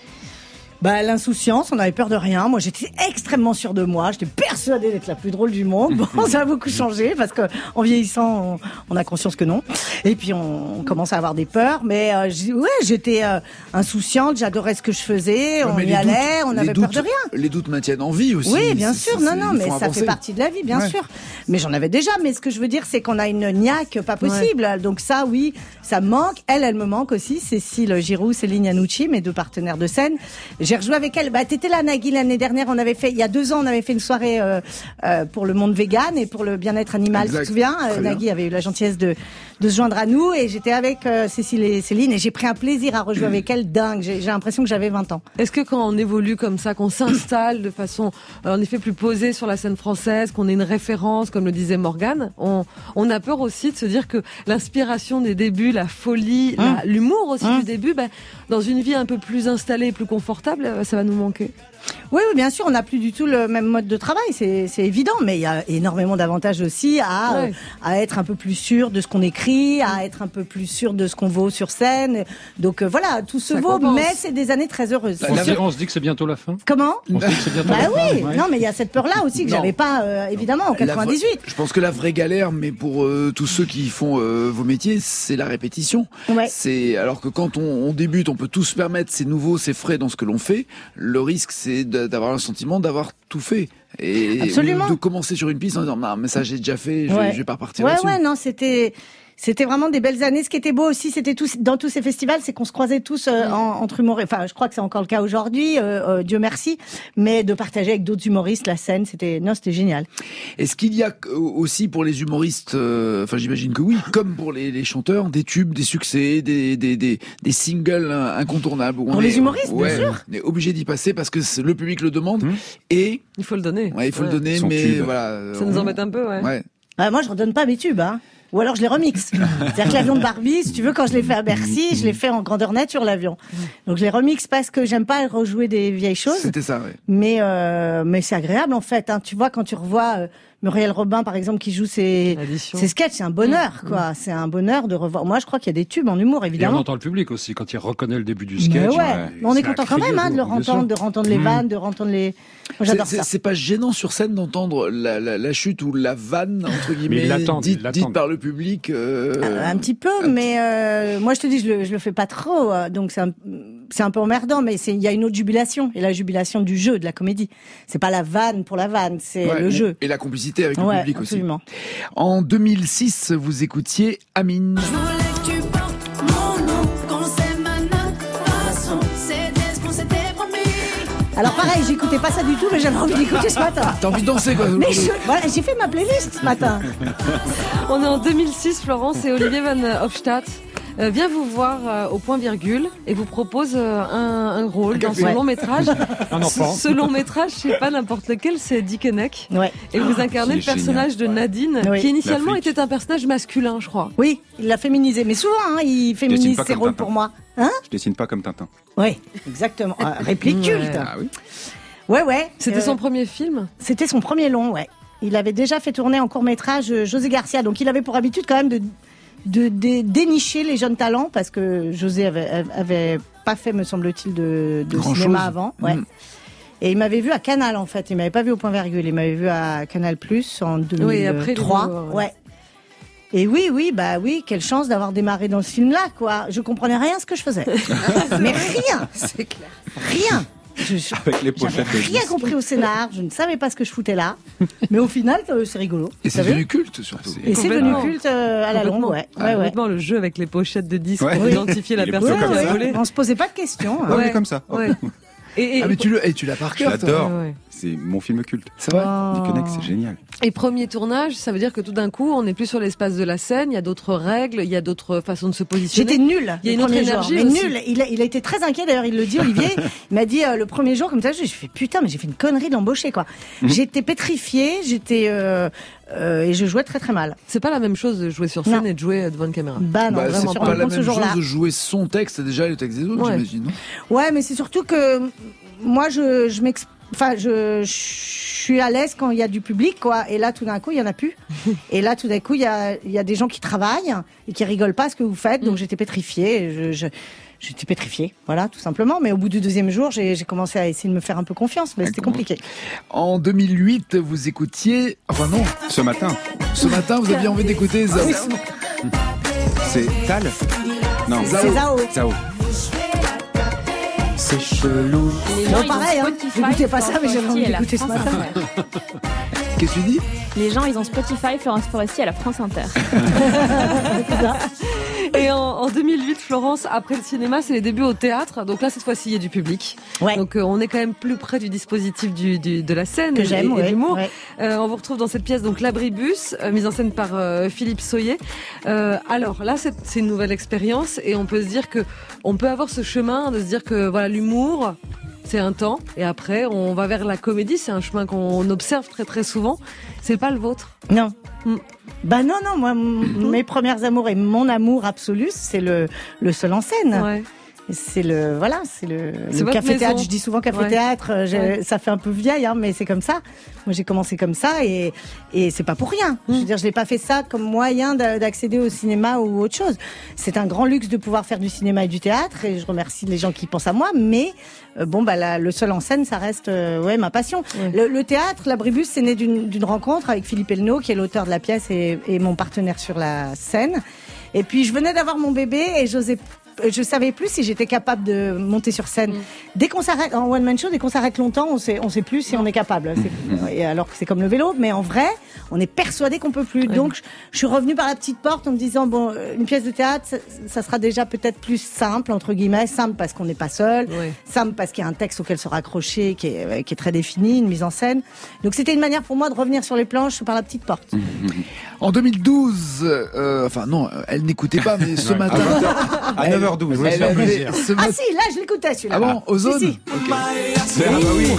Bah, l'insouciance, on avait peur de rien. Moi, j'étais extrêmement sûre de moi. J'étais persuadée d'être la plus drôle du monde. Bon, ça a beaucoup changé parce que en vieillissant, on a conscience que non. Et puis, on commence à avoir des peurs. Mais j'étais insouciante. J'adorais ce que je faisais. Ouais, On mais y les allait. doutes- On les avait peur doutes- de rien. Les doutes maintiennent en vie aussi. Oui, bien C'est- sûr. c'est- Non, ils mais font ça avancer. fait partie de la vie, bien Ouais. sûr. Mais j'en avais déjà. Mais ce que je veux dire, c'est qu'on a une niaque pas possible. Donc ça, oui, ça me manque. Elle me manque aussi. Cécile Giroux, Céline Yanucci, mes deux partenaires de scène. J'ai rejoué avec elle. Bah, t'étais là, Nagui, l'année dernière. Il y a 2 ans, on avait fait une soirée pour le monde vegan et pour le bien-être animal. Exact. Tu te souviens? Très bien. Nagui avait eu la gentillesse de se joindre à nous et j'étais avec Cécile et Céline et j'ai pris un plaisir à rejouer avec elle dingue. J'ai l'impression que j'avais 20 ans. Est-ce que quand on évolue comme ça, qu'on s'installe de façon en effet plus posée sur la scène française, qu'on ait une référence, comme le disait Morgane, on a peur aussi de se dire que l'inspiration des débuts, la folie, l'humour aussi du début, dans une vie un peu plus installée et plus confortable, ça va nous manquer? Oui, bien sûr, on n'a plus du tout le même mode de travail, c'est évident, mais il y a énormément d'avantages aussi à être un peu plus sûr de ce qu'on écrit, à être un peu plus sûr de ce qu'on vaut sur scène. Donc voilà, tout se Ça vaut, compense. mais c'est des années très heureuses. On se dit que c'est bientôt la fin. Comment? On se dit que c'est bientôt Bah la fin. oui, Ouais. non, mais il y a cette peur-là aussi que Non. j'avais pas, évidemment, en 98. Je pense que la vraie galère, mais pour tous ceux qui font vos métiers, c'est la répétition. Ouais. Alors que quand on débute, on peut tout se permettre, c'est nouveau, c'est frais dans ce que l'on fait. Le risque, c'est d'avoir un sentiment d'avoir tout fait. Et Absolument. de commencer sur une piste en disant, non, mais ça j'ai déjà fait, je vais pas repartir Ouais, là-dessus. non, c'était vraiment des belles années. Ce qui était beau aussi, c'était dans tous ces festivals, c'est qu'on se croisait tous entre humoristes. Enfin, je crois que c'est encore le cas aujourd'hui, Dieu merci. Mais de partager avec d'autres humoristes la scène, c'était génial. Est-ce qu'il y a aussi pour les humoristes, enfin j'imagine que oui, comme pour les chanteurs, des tubes, des succès, des singles incontournables. Pour les humoristes, bien sûr. On est obligé d'y passer parce que le public le demande et Il faut le donner. il faut le donner, Son mais tube. voilà. Ça nous embête un peu, ouais. Ouais. Moi, je redonne pas mes tubes, hein. Ou alors je les remixe. C'est-à-dire que l'avion de Barbie, si tu veux, quand je l'ai fait à Bercy, je l'ai fait en grandeur nature, l'avion. Donc je les remixe parce que j'aime pas rejouer des vieilles choses. C'était ça, ouais. Mais c'est agréable en fait. Hein. Tu vois, quand tu revois Muriel Robin, par exemple, qui joue ses sketchs, c'est un bonheur, quoi. C'est un bonheur de revoir. Moi, je crois qu'il y a des tubes en humour, Et on évidemment. entend le public aussi quand il reconnaît le début du Mais sketch. ouais. Mais on est content quand même, hein, de le entendre, de entendre les vannes, de entendre les. Moi, j'adore ça. C'est pas gênant sur scène d'entendre la chute ou la vanne entre Mais guillemets ils l'attendent, dite par le public. Un petit peu, mais moi je te dis, je le fais pas trop, donc c'est un peu emmerdant, mais il y a une autre jubilation, et la jubilation du jeu, de la comédie. C'est pas la vanne pour la vanne, c'est Ouais, le jeu. Et la complicité avec le Ouais, public absolument. aussi. En 2006, vous écoutiez Amine. Alors pareil, j'écoutais pas ça du tout, mais j'avais envie d'écouter ce matin. T'as envie de danser, quoi. Mais voilà, j'ai fait ma playlist ce matin. On est en 2006, Florence, et Olivier Van Hofstadt vient vous voir au point virgule et vous propose un rôle dans son long métrage. Un enfant. Ce long métrage, c'est pas n'importe lequel, c'est Dickeneck. Ouais. Et vous incarnez le c'est personnage de Nadine, Oui. qui initialement La flic. était un personnage masculin, je crois. Oui, il l'a féminisé, mais souvent, hein, il féminise pas ses comme rôles Tintin. pour moi. Hein? Je dessine pas comme Tintin. Oui, exactement. Réplique culte. Ah oui. Ouais. C'était son premier film. C'était son premier long, ouais. Il avait déjà fait tourner en court-métrage José Garcia, donc il avait pour habitude quand même de dénicher les jeunes talents, parce que José avait pas fait, me semble-t-il, de cinéma avant. Ouais. Et il m'avait vu à Canal, en fait. Il m'avait pas vu au point virgule. Il m'avait vu à Canal+, en 2003. Oui, après, il est nouveau, ouais. Et oui, quelle chance d'avoir démarré dans ce film-là, quoi. Je comprenais rien à ce que je faisais. Mais rien. C'est clair. Rien. Avec les pochettes J'avais rien compris au scénar, je ne savais pas ce que je foutais là. Mais au final, c'est rigolo. Et c'est devenu culte, surtout. Et c'est devenu culte à la longue, ouais. Complètement, le jeu avec les pochettes de disques Ouais. pour identifier la Il est personne plutôt qui comme a ça. volé. On se posait pas de questions. Ouais, mais comme ça. Ouais. Ah, mais tu l'as par cœur, toi. J'adore. Ouais. C'est mon film culte. C'est vrai. Disconnect, c'est génial. Et premier tournage, ça veut dire que tout d'un coup, on n'est plus sur l'espace de la scène, il y a d'autres règles, il y a d'autres façons de se positionner. J'étais nulle. Il y a le une autre premier énergie jour. Mais aussi. nul. Il a été très inquiet d'ailleurs. Il le dit, Olivier. Il m'a dit le premier jour comme ça. Je fais putain, mais j'ai fait une connerie de l'embaucher quoi. J'étais pétrifiée. Et je jouais très très mal. C'est pas la même chose de jouer sur scène et de jouer devant une caméra. Bah non, C'est vraiment pas la même ce chose jour-là. de jouer son texte déjà et le texte des autres, Ouais. j'imagine. Non Ouais, mais c'est surtout que moi je suis à l'aise quand il y a du public, quoi. Et là, tout d'un coup, il y en a plus. Et là, tout d'un coup, il y a des gens qui travaillent et qui rigolent pas à ce que vous faites. Donc, j'étais pétrifiée. J'étais pétrifiée, voilà, tout simplement. Mais au bout du deuxième jour, j'ai commencé à essayer de me faire un peu confiance, mais c'était compliqué. En 2008, vous écoutiez... Enfin non, Ce matin, vous aviez envie d'écouter Zao. c'est Tal. Non, C'est Zao. Zao. C'est chelou. Non, pareil, hein. J'écoutais pas ça, mais j'avais envie d'écouter ce matin. Qu'est-ce que tu dis? Les gens, ils ont Spotify, Florence Foresti à la France Inter. Et en 2008, Florence, après le cinéma, c'est les débuts au théâtre. Donc là, cette fois-ci, il y a du public. Ouais. Donc on est quand même plus près du dispositif de la scène Que j'aime, et de l'humour. ouais. On vous retrouve dans cette pièce, donc L'Abribus, mise en scène par Philippe Soyer. Alors là, c'est une nouvelle expérience et on peut se dire que on peut avoir ce chemin de se dire que voilà, l'humour, c'est un temps, et après on va vers la comédie. C'est un chemin qu'on observe très très souvent. C'est pas le vôtre. Non. Bah non, moi, mes premières amours et mon amour absolu, c'est le seul en scène. Ouais. C'est le votre café-théâtre. maison. Je dis souvent café-théâtre. Ça fait un peu vieille, hein, mais c'est comme ça. Moi, j'ai commencé comme ça et c'est pas pour rien. Je veux dire, je l'ai pas fait ça comme moyen d'accéder au cinéma ou autre chose. C'est un grand luxe de pouvoir faire du cinéma et du théâtre et je remercie les gens qui pensent à moi. Mais le seul en scène, ça reste ma passion. Ouais. Le théâtre, l'Abribus, c'est né d'une rencontre avec Philippe Elnaud, qui est l'auteur de la pièce et mon partenaire sur la scène. Et puis, je venais d'avoir mon bébé et je savais plus si j'étais capable de monter sur scène. Dès qu'on s'arrête en one man show, dès qu'on s'arrête longtemps, on sait plus si on est capable. Et alors que c'est comme le vélo, mais en vrai, on est persuadé qu'on peut plus. Ouais. Donc je suis revenue par la petite porte en me disant une pièce de théâtre, ça sera déjà peut-être plus simple entre guillemets, simple parce qu'on n'est pas seul, simple parce qu'il y a un texte auquel se raccrocher qui est très défini, une mise en scène. Donc c'était une manière pour moi de revenir sur les planches par la petite porte. En 2012, elle n'écoutait pas, mais ce matin... À 9h12. Elle avait ce Ah matin... si, là je l'écoutais celui-là. Ah bon, aux zones? Si, si. Ok. Ah bah oui.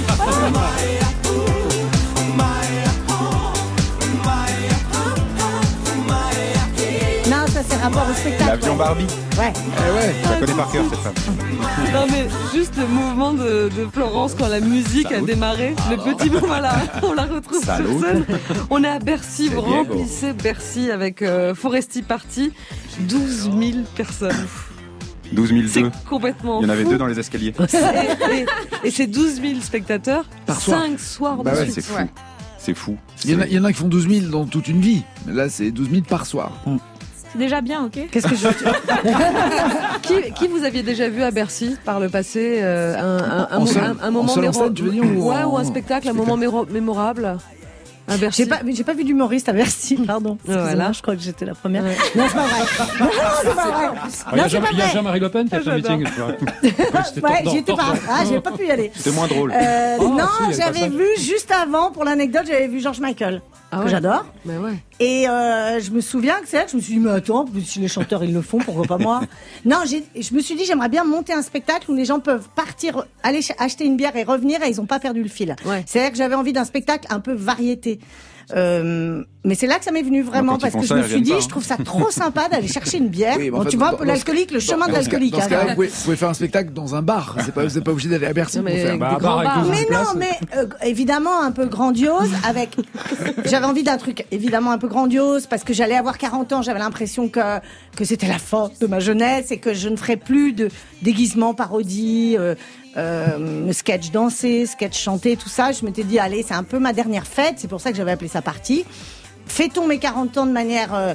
Non, ça c'est rapport au spectacle. L'avion Barbie. Ouais. Je la connais par cœur, cette femme. Non mais juste le mouvement de Florence quand la musique a démarré, le petit mouvement là, on la retrouve Salaud. sur scène. On est à Bercy, vous C'est Diego. remplissez Bercy avec Foresti Party, 12 000 personnes. 12 002. C'est complètement Il y en avait fou. 2 dans les escaliers. Et c'est 12 000 spectateurs Par soir. 5 soirs Bah de ouais, suite. c'est fou. C'est fou. Il y en a qui font 12 000 dans toute une vie. Mais là, c'est 12 000 par soir. C'est déjà bien, ok? Qu'est-ce que je Qui vous aviez déjà vu à Bercy par le passé En seul- un moment en seul en scène, tu veux dire, ou ouais, en- ou un spectacle, un moment mémorable à Bercy. J'ai pas vu d'humoriste à Bercy, pardon. Excusez-moi, Voilà. je crois que j'étais la première. Ouais. Non, c'est pas vrai. Non, c'est pas vrai. Non, c'est pas Il y a vrai. Jean-Marie Le Pen qui a fait un J'adore. meeting. Ouais, j'y étais pas. Ah, j'ai pas pu y aller. C'était moins drôle. Non, si, il y a j'avais pas vu juste avant, pour l'anecdote, j'avais vu George Michael, Ah que ouais. j'adore. Mais ouais. Et je me souviens que c'est là que je me suis dit, mais attends, si les chanteurs ils le font, pourquoi pas moi? Non, je me suis dit, j'aimerais bien monter un spectacle où les gens peuvent partir, aller acheter une bière et revenir et ils ont pas perdu le fil. Ouais. C'est-à-dire que j'avais envie d'un spectacle un peu variété. Mais c'est là que ça m'est venu vraiment, Quand ils parce font que ça, je me ils suis reviennent dit, pas, je trouve ça trop sympa d'aller chercher une bière. Oui, mais en Bon, fait, tu vois un dans- peu dans l'alcoolique, le chemin de l'alcoolique. Dans ce hein, cas-là, quand vous même. pouvez faire un spectacle dans un bar. Vous n'êtes pas obligé d'aller à Bercy Non, pour mais faire. des Bah, grands bar avec bars. 12 Mais non, place. mais évidemment un peu grandiose avec. J'avais envie d'un truc évidemment un peu grandiose parce que j'allais avoir 40 ans. J'avais l'impression que c'était la fin de ma jeunesse et que je ne ferais plus de déguisement, parodie, sketch dansé, sketch chanté, tout ça. Je m'étais dit allez, c'est un peu ma dernière fête. C'est pour ça que j'avais appelé ça party. Fêtons mes 40 ans de manière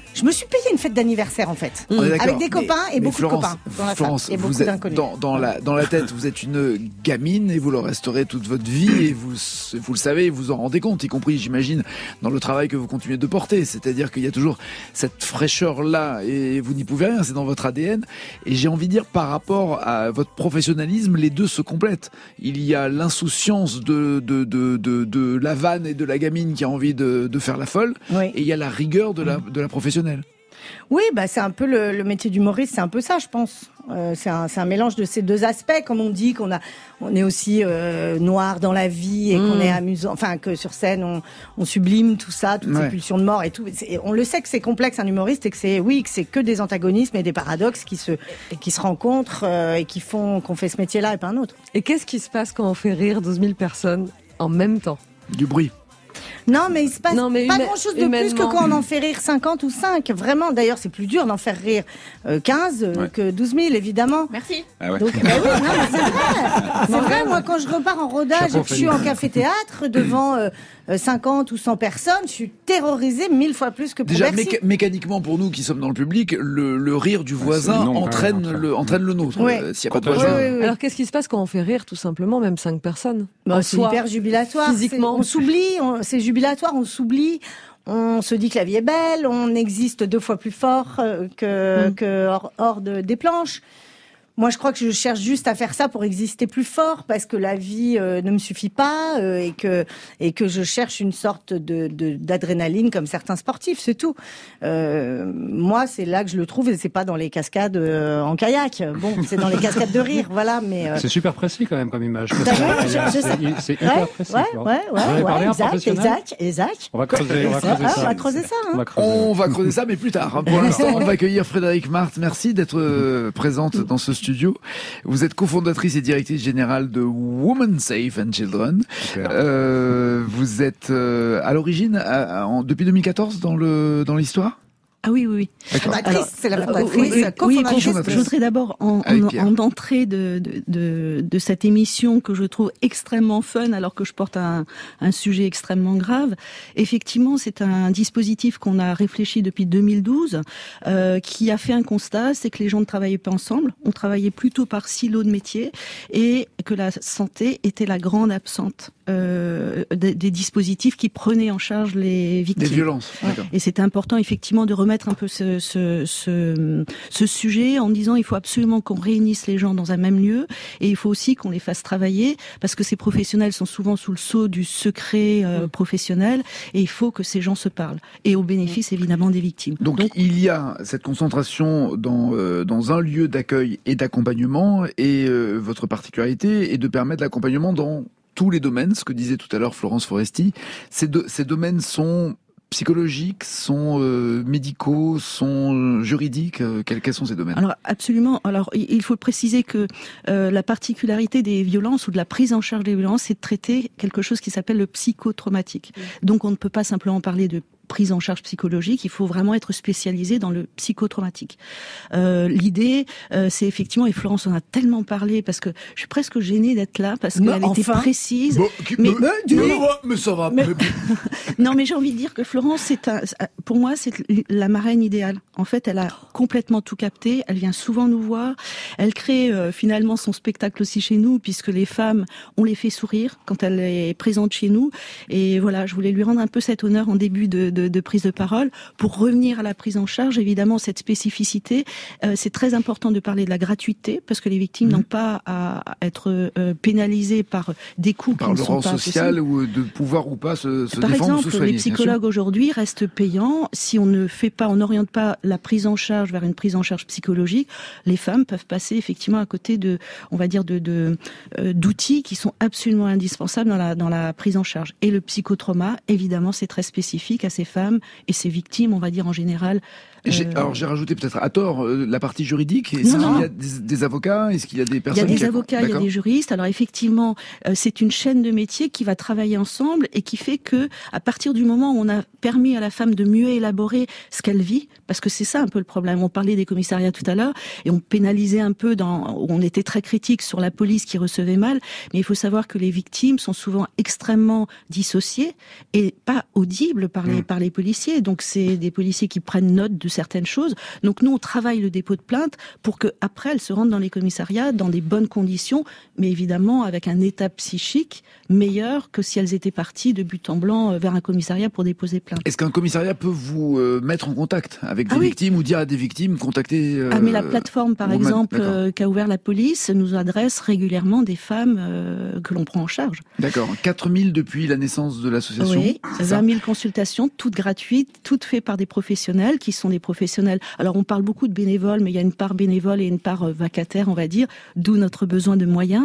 Je me suis payé une fête d'anniversaire en fait, avec des copains et beaucoup de copains dans la salle et beaucoup d'inconnus. Dans la tête, vous êtes une gamine et vous le resterez toute votre vie et vous le savez, vous en rendez compte, y compris, j'imagine, dans le travail que vous continuez de porter. C'est-à-dire qu'il y a toujours cette fraîcheur-là et vous n'y pouvez rien, c'est dans votre ADN. Et j'ai envie de dire, par rapport à votre professionnalisme, les deux se complètent. Il y a l'insouciance de la vanne et de la gamine qui a envie de faire la folle, et il y a la rigueur de la professionnelle. Oui, c'est un peu le métier d'humoriste, c'est un peu ça, je pense. C'est un mélange de ces deux aspects, comme on dit on est aussi noir dans la vie et qu'on est amusant, enfin que sur scène on sublime tout ça, toutes ces pulsions de mort et tout. On le sait que c'est complexe un humoriste et que c'est que des antagonismes et des paradoxes qui se rencontrent et qu'on fait ce métier-là et pas un autre. Et qu'est-ce qui se passe quand on fait rire 12 000 personnes en même temps? Du bruit. Non, mais il se passe pas grand-chose de plus que quand on en fait rire 50 ou 5. Vraiment, d'ailleurs, c'est plus dur d'en faire rire 15 que 12 000, évidemment. Merci. Ah ouais. Donc, oui, non, mais c'est vrai. C'est vrai, moi, quand je repars en rodage et que je suis en café-théâtre devant 50 ou 100 personnes, je suis terrorisée 1000 fois plus que pour Déjà, Bercy. mécaniquement, pour nous qui sommes dans le public, le rire du voisin entraîne le nôtre. S'il y a pas de voisin. Alors, qu'est-ce qui se passe quand on fait rire, tout simplement, même 5 personnes? C'est hyper jubilatoire. Physiquement. On s'oublie, c'est jubilatoire, on s'oublie. On se dit que la vie est belle, on existe 2 fois plus fort que hors des planches. Moi, je crois que je cherche juste à faire ça pour exister plus fort, parce que la vie ne me suffit pas et que je cherche une sorte d'adrénaline comme certains sportifs, c'est tout. Moi, c'est là que je le trouve et c'est pas dans les cascades en kayak. Bon, c'est dans les cascades de rire, voilà. Mais c'est super précis quand même comme image. C'est hyper précis. Exact. On va creuser ça. On va creuser ça, mais plus tard. Pour l'instant, on va accueillir Frédérique Marthe. Merci d'être présente dans ce studio. Vous êtes cofondatrice et directrice générale de Women Safe and Children. Vous êtes à l'origine, depuis 2014, dans l'histoire? Ah oui. C'est la fondatrice, je voudrais d'abord en entrée de cette émission que je trouve extrêmement fun alors que je porte un sujet extrêmement grave. Effectivement, c'est un dispositif qu'on a réfléchi depuis 2012 qui a fait un constat, c'est que les gens ne travaillaient pas ensemble, on travaillait plutôt par silo de métier et que la santé était la grande absente des dispositifs qui prenaient en charge les victimes. Des violences. Et c'était important effectivement de remettre un peu ce sujet en disant il faut absolument qu'on réunisse les gens dans un même lieu et il faut aussi qu'on les fasse travailler parce que ces professionnels sont souvent sous le sceau du secret professionnel et il faut que ces gens se parlent et au bénéfice évidemment des victimes. Donc il y a cette concentration dans un lieu d'accueil et d'accompagnement et votre particularité est de permettre l'accompagnement dans tous les domaines, ce que disait tout à l'heure Florence Foresti. Ces domaines sont psychologiques, sont médicaux, sont juridiques. Quels sont ces domaines? Alors absolument. Alors il faut préciser que la particularité des violences ou de la prise en charge des violences, c'est de traiter quelque chose qui s'appelle le psychotraumatique. Donc on ne peut pas simplement parler de prise en charge psychologique, il faut vraiment être spécialisé dans le psychotraumatique. L'idée, c'est effectivement, et Florence en a tellement parlé, parce que je suis presque gênée d'être là, parce qu'elle était précise. Mais ça va. Non, mais j'ai envie de dire que Florence, pour moi, c'est la marraine idéale. En fait, elle a complètement tout capté, elle vient souvent nous voir, elle crée finalement son spectacle aussi chez nous, puisque les femmes, on les fait sourire quand elle est présente chez nous. Et voilà, je voulais lui rendre un peu cet honneur en début de prise de parole. Pour revenir à la prise en charge, évidemment, cette spécificité, c'est très important de parler de la gratuité, parce que les victimes n'ont pas à être pénalisées par des coûts qui ne sont pas par le rang social ou de pouvoir ou pas se par défendre exemple, ou se soigner. Les psychologues aujourd'hui restent payants. Si on n'oriente pas la prise en charge vers une prise en charge psychologique, les femmes peuvent passer effectivement à côté d'outils qui sont absolument indispensables dans la prise en charge. Et le psychotrauma, évidemment, c'est très spécifique à ces femmes et ces victimes, on va dire en général, Alors j'ai rajouté peut-être à tort la partie juridique. Est-ce qu'il y a des avocats? Est-ce qu'il y a des personnes? Il y a des avocats, il y a des juristes. Alors effectivement, c'est une chaîne de métiers qui va travailler ensemble et qui fait que, à partir du moment où on a permis à la femme de mieux élaborer ce qu'elle vit, parce que c'est ça un peu le problème. On parlait des commissariats tout à l'heure et on pénalisait un peu on était très critique sur la police qui recevait mal, mais il faut savoir que les victimes sont souvent extrêmement dissociées et pas audibles par les policiers. Donc c'est des policiers qui prennent note de certaines choses. Donc nous on travaille le dépôt de plainte pour que après elles se rendent dans les commissariats dans des bonnes conditions, mais évidemment avec un état psychique meilleur que si elles étaient parties de but en blanc vers un commissariat pour déposer plainte. Est-ce qu'un commissariat peut vous mettre en contact avec des victimes ou dire à des victimes contacter mais la plateforme par exemple qu'a ouvert la police nous adresse régulièrement des femmes que l'on prend en charge. D'accord. 4000 depuis la naissance de l'association. Oui, 20 000 consultations, toutes gratuites, toutes faites par des professionnels qui sont des professionnels. Alors on parle beaucoup de bénévoles, mais il y a une part bénévole et une part vacataire, on va dire, d'où notre besoin de moyens.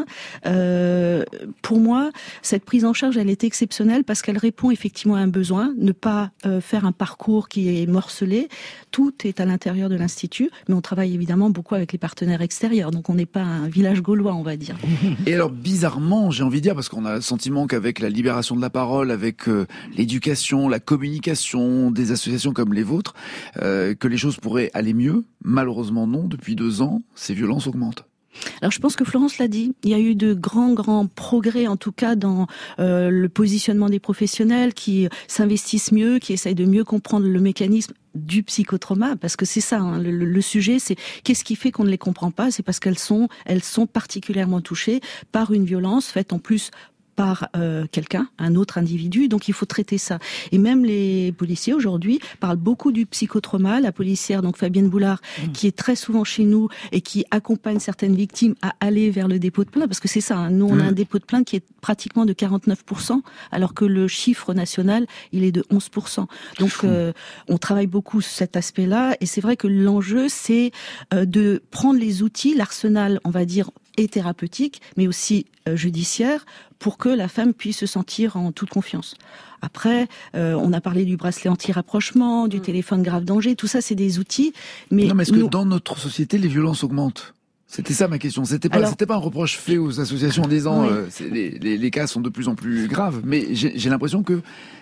Pour moi, cette prise en charge, elle est exceptionnelle parce qu'elle répond effectivement à un besoin, ne pas faire un parcours qui est morcelé. Tout est à l'intérieur de l'Institut, mais on travaille évidemment beaucoup avec les partenaires extérieurs, donc on n'est pas un village gaulois, on va dire. Et alors bizarrement, j'ai envie de dire, parce qu'on a le sentiment qu'avec la libération de la parole, avec l'éducation, la communication des associations comme les vôtres, que les choses pourraient aller mieux. Malheureusement non, depuis 2 ans, ces violences augmentent. Alors je pense que Florence l'a dit, il y a eu de grands progrès en tout cas dans le positionnement des professionnels qui s'investissent mieux, qui essayent de mieux comprendre le mécanisme du psychotrauma, parce que c'est ça, hein, le sujet, c'est qu'est-ce qui fait qu'on ne les comprend pas, c'est parce qu'elles sont particulièrement touchées par une violence faite en plus par quelqu'un, un autre individu, donc il faut traiter ça. Et même les policiers aujourd'hui parlent beaucoup du psychotrauma. La policière, donc Fabienne Boulard, qui est très souvent chez nous et qui accompagne certaines victimes à aller vers le dépôt de plainte, parce que c'est ça, hein, nous on a un dépôt de plainte qui est pratiquement de 49%, alors que le chiffre national, il est de 11%. Donc on travaille beaucoup sur cet aspect-là, et c'est vrai que l'enjeu, c'est de prendre les outils, l'arsenal, on va dire, et thérapeutique, mais aussi judiciaire, pour que la femme puisse se sentir en toute confiance. Après, on a parlé du bracelet anti-rapprochement, du téléphone grave danger, tout ça c'est des outils. Mais non, mais est-ce que dans notre société, les violences augmentent ? C'était ça ma question. C'était pas un reproche fait aux associations en disant les cas sont de plus en plus graves, mais j'ai l'impression que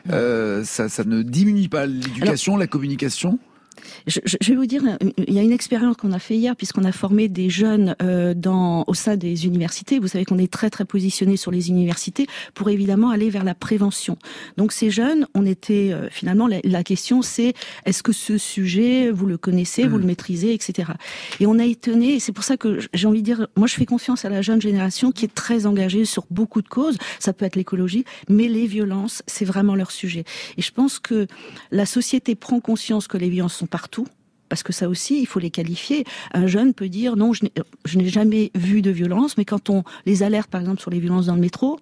ça ne diminue pas l'éducation, la communication. Je vais vous dire, il y a une expérience qu'on a fait hier, puisqu'on a formé des jeunes au sein des universités. Vous savez qu'on est très très positionné sur les universités pour évidemment aller vers la prévention. Donc ces jeunes, on était finalement la question c'est est-ce que ce sujet vous le connaissez, vous le maîtrisez, etc. Et on a étonné, et c'est pour ça que j'ai envie de dire, moi je fais confiance à la jeune génération qui est très engagée sur beaucoup de causes. Ça peut être l'écologie, mais les violences, c'est vraiment leur sujet. Et je pense que la société prend conscience que les violences sont partout, parce que ça aussi, il faut les qualifier. Un jeune peut dire non, je n'ai jamais vu de violence, mais quand on les alerte, par exemple, sur les violences dans le métro,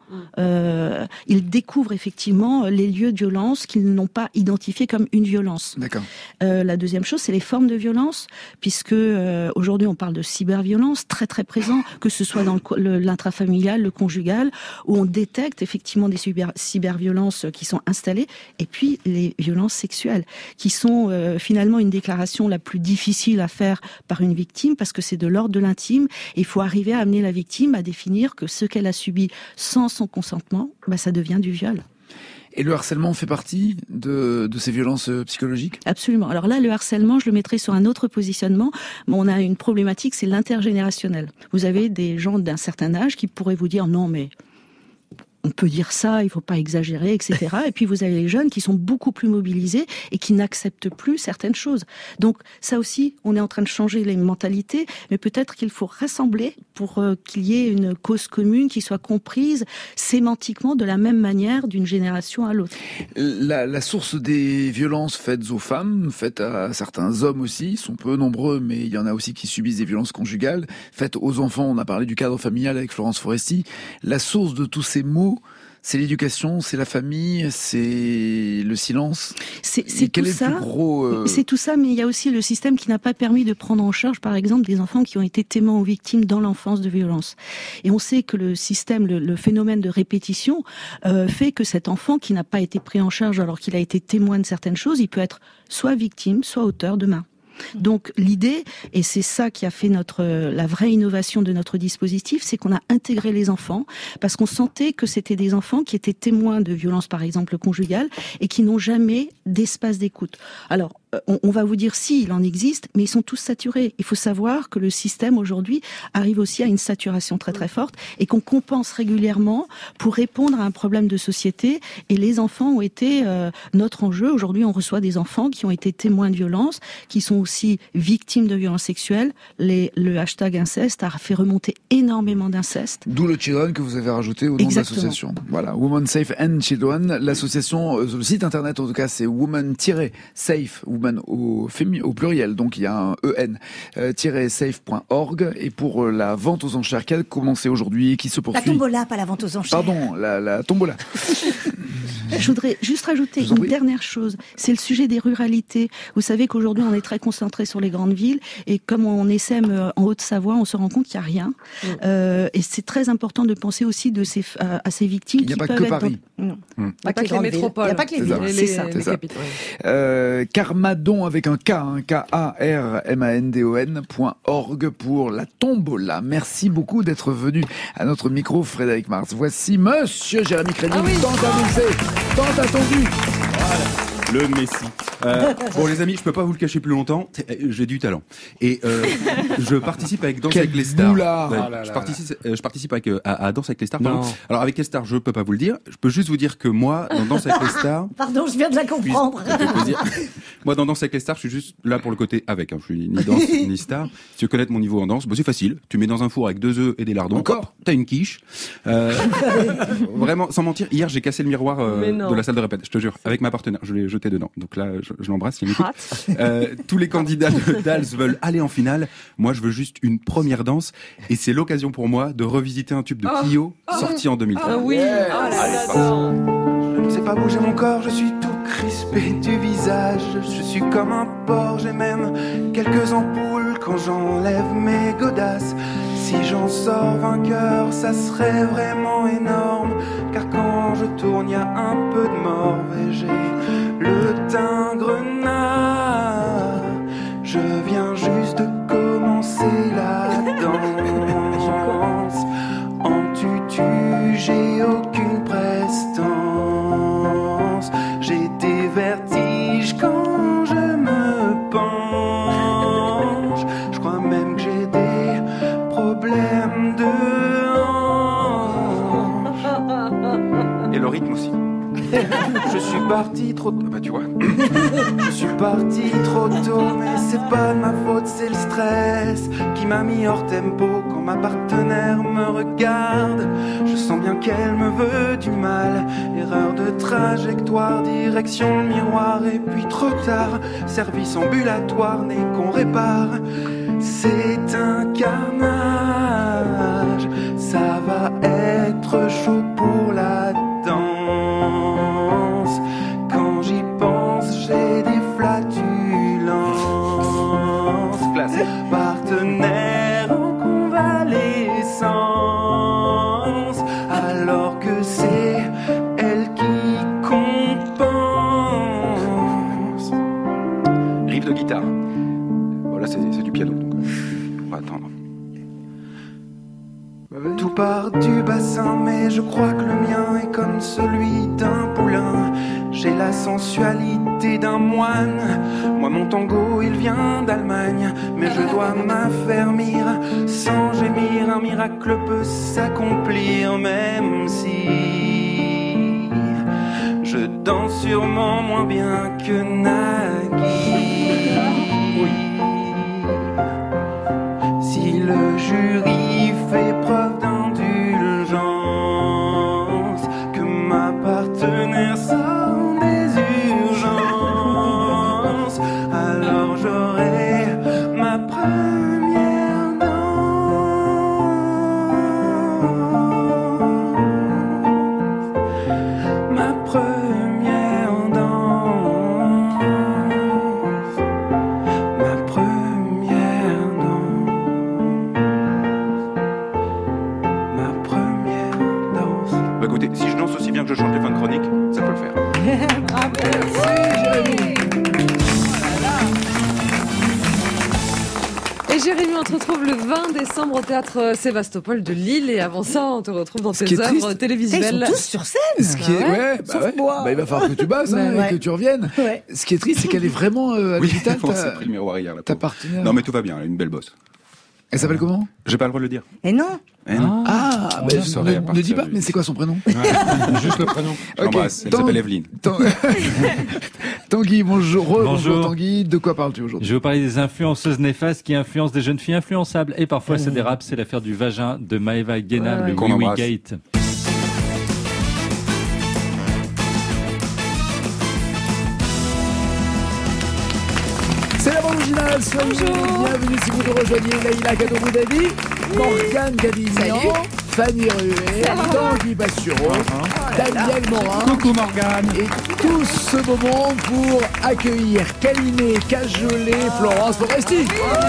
ils découvrent effectivement les lieux de violence qu'ils n'ont pas identifiés comme une violence. D'accord. La deuxième chose, c'est les formes de violence, puisque aujourd'hui on parle de cyberviolence très très présent, que ce soit dans l'intrafamilial, le conjugal, où on détecte effectivement des cyberviolences qui sont installées, et puis les violences sexuelles, qui sont finalement une déclaration la plus difficile à faire par une victime, parce que c'est de l'ordre de l'intime, et il faut arriver à amener la victime à définir que ce qu'elle a subi sans son consentement, ça devient du viol. Et le harcèlement fait partie de ces violences psychologiques ? Absolument. Alors là, le harcèlement, je le mettrai sur un autre positionnement. On a une problématique, c'est l'intergénérationnel. Vous avez des gens d'un certain âge qui pourraient vous dire non, mais on peut dire ça, il faut pas exagérer, etc. Et puis vous avez les jeunes qui sont beaucoup plus mobilisés et qui n'acceptent plus certaines choses. Donc ça aussi, on est en train de changer les mentalités, mais peut-être qu'il faut rassembler pour qu'il y ait une cause commune qui soit comprise sémantiquement de la même manière d'une génération à l'autre. La source des violences faites aux femmes, faites à certains hommes aussi, ils sont peu nombreux, mais il y en a aussi qui subissent des violences conjugales, faites aux enfants, on a parlé du cadre familial avec Florence Foresti. La source de tous ces maux, c'est l'éducation, c'est la famille, c'est le silence. C'est tout ça. C'est tout ça, mais il y a aussi le système qui n'a pas permis de prendre en charge, par exemple, des enfants qui ont été témoins ou victimes dans l'enfance de violences. Et on sait que le système, le phénomène de répétition, fait que cet enfant qui n'a pas été pris en charge alors qu'il a été témoin de certaines choses, il peut être soit victime, soit auteur demain. Donc l'idée, et c'est ça qui a fait la vraie innovation de notre dispositif, c'est qu'on a intégré les enfants parce qu'on sentait que c'était des enfants qui étaient témoins de violences, par exemple conjugales, et qui n'ont jamais d'espace d'écoute. Alors, on va vous dire si, il en existe, mais ils sont tous saturés. Il faut savoir que le système aujourd'hui arrive aussi à une saturation très très forte et qu'on compense régulièrement pour répondre à un problème de société. Et les enfants ont été notre enjeu. Aujourd'hui, on reçoit des enfants qui ont été témoins de violences, qui sont aussi victimes de violences sexuelles. Le hashtag inceste a fait remonter énormément d'inceste. D'où le Children que vous avez rajouté au nom de l'association. Voilà, Women Safe and Children. L'association, le site internet en tout cas, c'est woman-safe, woman au pluriel, donc il y a un en-safe.org. Et pour la vente aux enchères qui a commencé aujourd'hui et qui se poursuit. La tombola, pas la vente aux enchères. Pardon, la tombola. Je voudrais juste rajouter une dernière chose. C'est le sujet des ruralités. Vous savez qu'aujourd'hui, on est très concentré sur les grandes villes. Et comme on essaime en Haute-Savoie, on se rend compte qu'il n'y a rien. Et c'est très important de penser aussi à ces victimes. Il n'y a pas que Paris. Non. Pas que les métropoles. Il n'y a pas que les villes. C'est ça. Carmadon avec un K, Karmandon.org pour la tombola. Merci beaucoup d'être venu à notre micro, Frédéric Marx. Voici Monsieur Jérémy Crédit, tant annoncé, tant attendu. Voilà. Le Messi. Bon les amis, je peux pas vous le cacher plus longtemps, j'ai du talent. Et je participe avec Danse avec les stars. Je participe avec à Danse avec les stars. Pardon. Alors avec les stars, je peux pas vous le dire. Je peux juste vous dire que moi, dans Danse avec les stars. Pardon, je viens de la comprendre. Moi, dans Danse avec les stars, je suis juste là pour le côté avec. Je suis ni danse ni star. Si tu veux connaître mon niveau en danse, c'est facile. Tu mets dans un four avec 2 œufs et des lardons. Encore, t'as une quiche. Vraiment, sans mentir, hier j'ai cassé le miroir de la salle de répète. Je te jure, avec ma partenaire, je l'ai jeté dedans. Donc là, je l'embrasse. Il m'écoute. Tous les candidats de DALS veulent aller en finale. Moi, je veux juste une première danse. Et c'est l'occasion pour moi de revisiter un tube de Kyo sorti en 2003. Ah oui. Je ne sais pas bouger mon corps, je suis tout crispé du visage. Je suis comme un porc, j'ai même quelques ampoules quand j'enlève mes godasses. Si j'en sors vainqueur, ça serait vraiment énorme. Car quand je tourne, y a un peu de morve et j'ai le teint grenat. Je viens juste de commencer la danse. En tutu, j'ai aucune prestance. J'ai des vertiges quand je me penche. Je crois même que j'ai des problèmes de hanche. Et le rythme aussi. Je suis parti trop tôt, tu vois. Je suis parti trop tôt, mais c'est pas de ma faute, c'est le stress qui m'a mis hors tempo. Quand ma partenaire me regarde, je sens bien qu'elle me veut du mal. Erreur de trajectoire, direction le miroir, et puis trop tard, service ambulatoire n'est qu'on répare. C'est un carnage, ça va être chaud pour la danse. Quand j'y pense, j'ai des flatulences. Classe. Partenaire en convalescence, alors que c'est elle qui compense. Riff de guitare. Voilà, c'est du piano, donc on va attendre. Tout part du bassin, mais je crois que le mien est comme celui d'un poulain. J'ai la sensualité d'un moine. Moi mon tango il vient d'Allemagne, mais je dois m'affermir sans gémir. Un miracle peut s'accomplir, même si je danse sûrement moins bien que Nagui. Si le jury fait preuve d'indulgence, que ma partenaire sort des urgences, alors j'aurai ma première danse. Ma première danse. on te retrouve le 20 décembre au théâtre Sébastopol de Lille. Et avant ça, on te retrouve dans tes œuvres télévisuelles. Ils sont tous sur scène. Ce qui est, Sauf moi. Il va falloir que tu bosses et que tu reviennes. Ouais. Ce qui est triste, c'est qu'elle est vraiment à l'hôpital. On s'est pris le miroir hier. Ta partenaire. Non, mais tout va bien. Elle a une belle bosse. Elle s'appelle comment? J'ai pas le droit de le dire. Et non. Ne dis pas, mais c'est quoi son prénom? Juste le prénom. J'embrasse. Elle s'appelle Evelyne. Tanguy, bonjour. Bonjour Tanguy. De quoi parles-tu aujourd'hui? Je vais vous parler des influenceuses néfastes qui influencent des jeunes filles influençables. Et parfois, ça dérape. C'est l'affaire du vagin de Maëva Guénal, le Oui Gate. C'est la bande originale, bienvenue si vous nous rejoignez, Leïla Kadouroudadi, Morgane Gadignan, Fanny Rué, Tanguy Bastureau, Daniel Morin. Coucou Morgane. Et tout ce moment pour accueillir, câliner, cajoler Florence Foresti.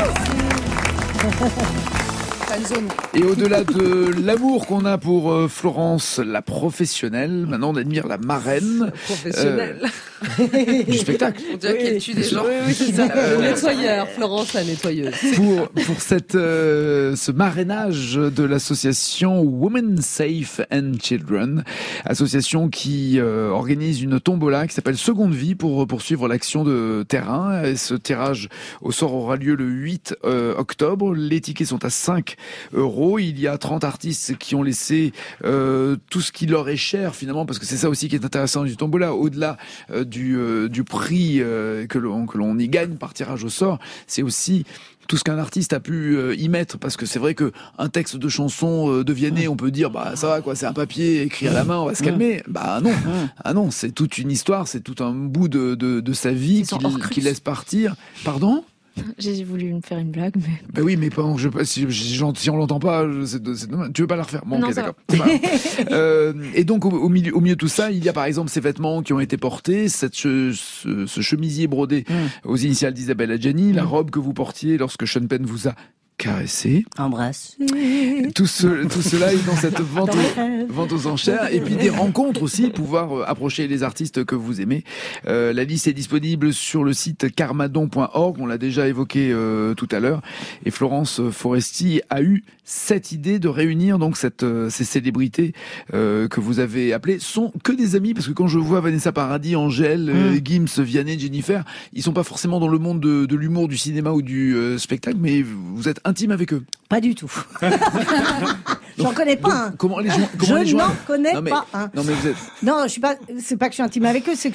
Et au-delà de l'amour qu'on a pour Florence, la professionnelle, maintenant on admire la marraine. Professionnelle. Du spectacle. On dirait qu'elle tue des gens. Oui, c'est ça. Le nettoyeur, Florence la nettoyeuse. Pour ce marrainage de l'association Women Safe and Children, association qui organise une tombola qui s'appelle Seconde Vie pour poursuivre l'action de terrain. Et ce tirage au sort aura lieu le 8 octobre. Les tickets sont à 5 €. Il y a 30 artistes qui ont laissé tout ce qui leur est cher finalement, parce que c'est ça aussi qui est intéressant du tombola, au-delà du prix que l'on y gagne par tirage au sort, c'est aussi tout ce qu'un artiste a pu y mettre, parce que c'est vrai que un texte de chanson de Vianney, on peut dire bah ça va quoi, c'est un papier écrit à la main, on va se calmer. Bah non, c'est toute une histoire, c'est tout un bout de sa vie qu'il laisse partir. Pardon? J'ai voulu me faire une blague, mais... Ben oui, mais pendant que si on l'entend pas, c'est dommage. Tu veux pas la refaire? Bon, ok, d'accord. Et donc, au milieu de tout ça, il y a par exemple ces vêtements qui ont été portés, ce chemisier brodé aux initiales d'Isabelle Adjani, la robe que vous portiez lorsque Sean Penn vous a caressé. Embrasse. Tout cela est dans cette vente aux enchères. Et puis des rencontres aussi, pouvoir approcher les artistes que vous aimez. La liste est disponible sur le site karmadon.org. On l'a déjà évoqué tout à l'heure. Et Florence Foresti a eu cette idée de réunir donc ces célébrités que vous avez appelées sont que des amis, parce que quand je vois Vanessa Paradis, Angèle, Gims, Vianney, Jennifer, ils sont pas forcément dans le monde de l'humour, du cinéma ou du spectacle, mais vous êtes intime avec eux. Pas du tout. J'en connais pas un. Comment les gens Je n'en connais pas un. Non mais vous êtes. Non, je suis pas. C'est pas que je suis intime avec eux, c'est que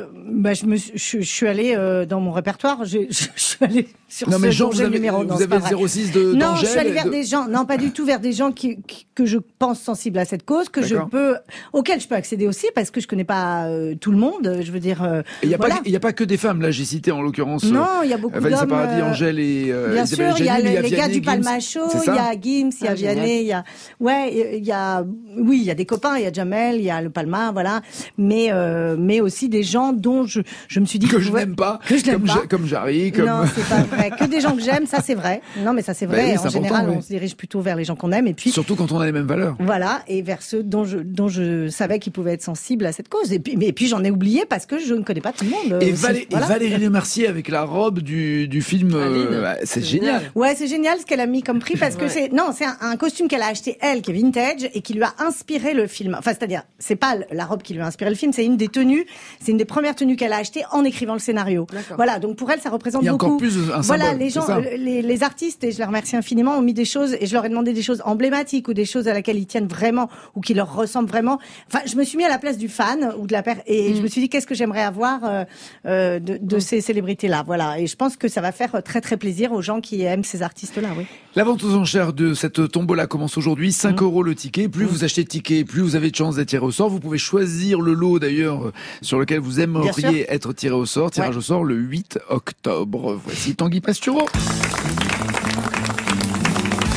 je suis allée dans mon répertoire. Je suis allée sur non, ce mais genre, vous avez le 06 d'Angèle. Non, je suis allée vers des gens. Non, pas du tout vers des gens que je pense sensibles à cette cause, auxquels je peux accéder aussi, parce que je connais pas tout le monde. Je veux dire. Il y a pas que des femmes. Là, j'ai cité en l'occurrence. Non, il y a beaucoup d'hommes. Vanessa Paradis, Angèle et. Bien sûr, il y a les gars du Palma Show, il y a Gims, il y a Vianney, il y a. Ouais, il y a des copains, il y a Jamel, il y a le Palma, voilà. Mais aussi des gens dont je me suis dit que je n'aime pas, comme Jarry, comme. Non, c'est pas vrai. Que des gens que j'aime, ça c'est vrai. Non, mais ça c'est vrai. Oui, en général, on se dirige plutôt vers les gens qu'on aime, et puis. Surtout quand on a les mêmes valeurs. Voilà, et vers ceux dont je savais qu'ils pouvaient être sensibles à cette cause. Et puis j'en ai oublié parce que je ne connais pas tout le monde. Et Valérie Lemercier avec la robe du film, c'est génial. Ouais, c'est génial ce qu'elle a mis comme prix, parce que c'est un costume qu'elle a acheté elle, qui est vintage et qui lui a inspiré le film. Enfin, c'est-à-dire, c'est pas la robe qui lui a inspiré le film, c'est une des tenues, c'est une des premières tenues qu'elle a achetées en écrivant le scénario. D'accord. Voilà, donc pour elle, ça représente beaucoup. Encore plus un symbole, voilà, les gens, les artistes, et je les remercie infiniment, ont mis des choses, et je leur ai demandé des choses emblématiques ou des choses à laquelle ils tiennent vraiment ou qui leur ressemblent vraiment. Enfin, je me suis mis à la place du fan ou de la et je me suis dit qu'est-ce que j'aimerais avoir de ces célébrités-là. Voilà, et je pense que ça va faire très très plaisir aux gens qui aiment ces artistes-là. Oui. La vente aux enchères de cette tombola commence aujourd'hui. 5 € le ticket. Plus vous achetez de tickets, plus vous avez de chances d'être tiré au sort. Vous pouvez choisir le lot d'ailleurs sur lequel vous aimeriez être tiré au sort. Tirage au sort le 8 octobre. Voici Tanguy Pastureau.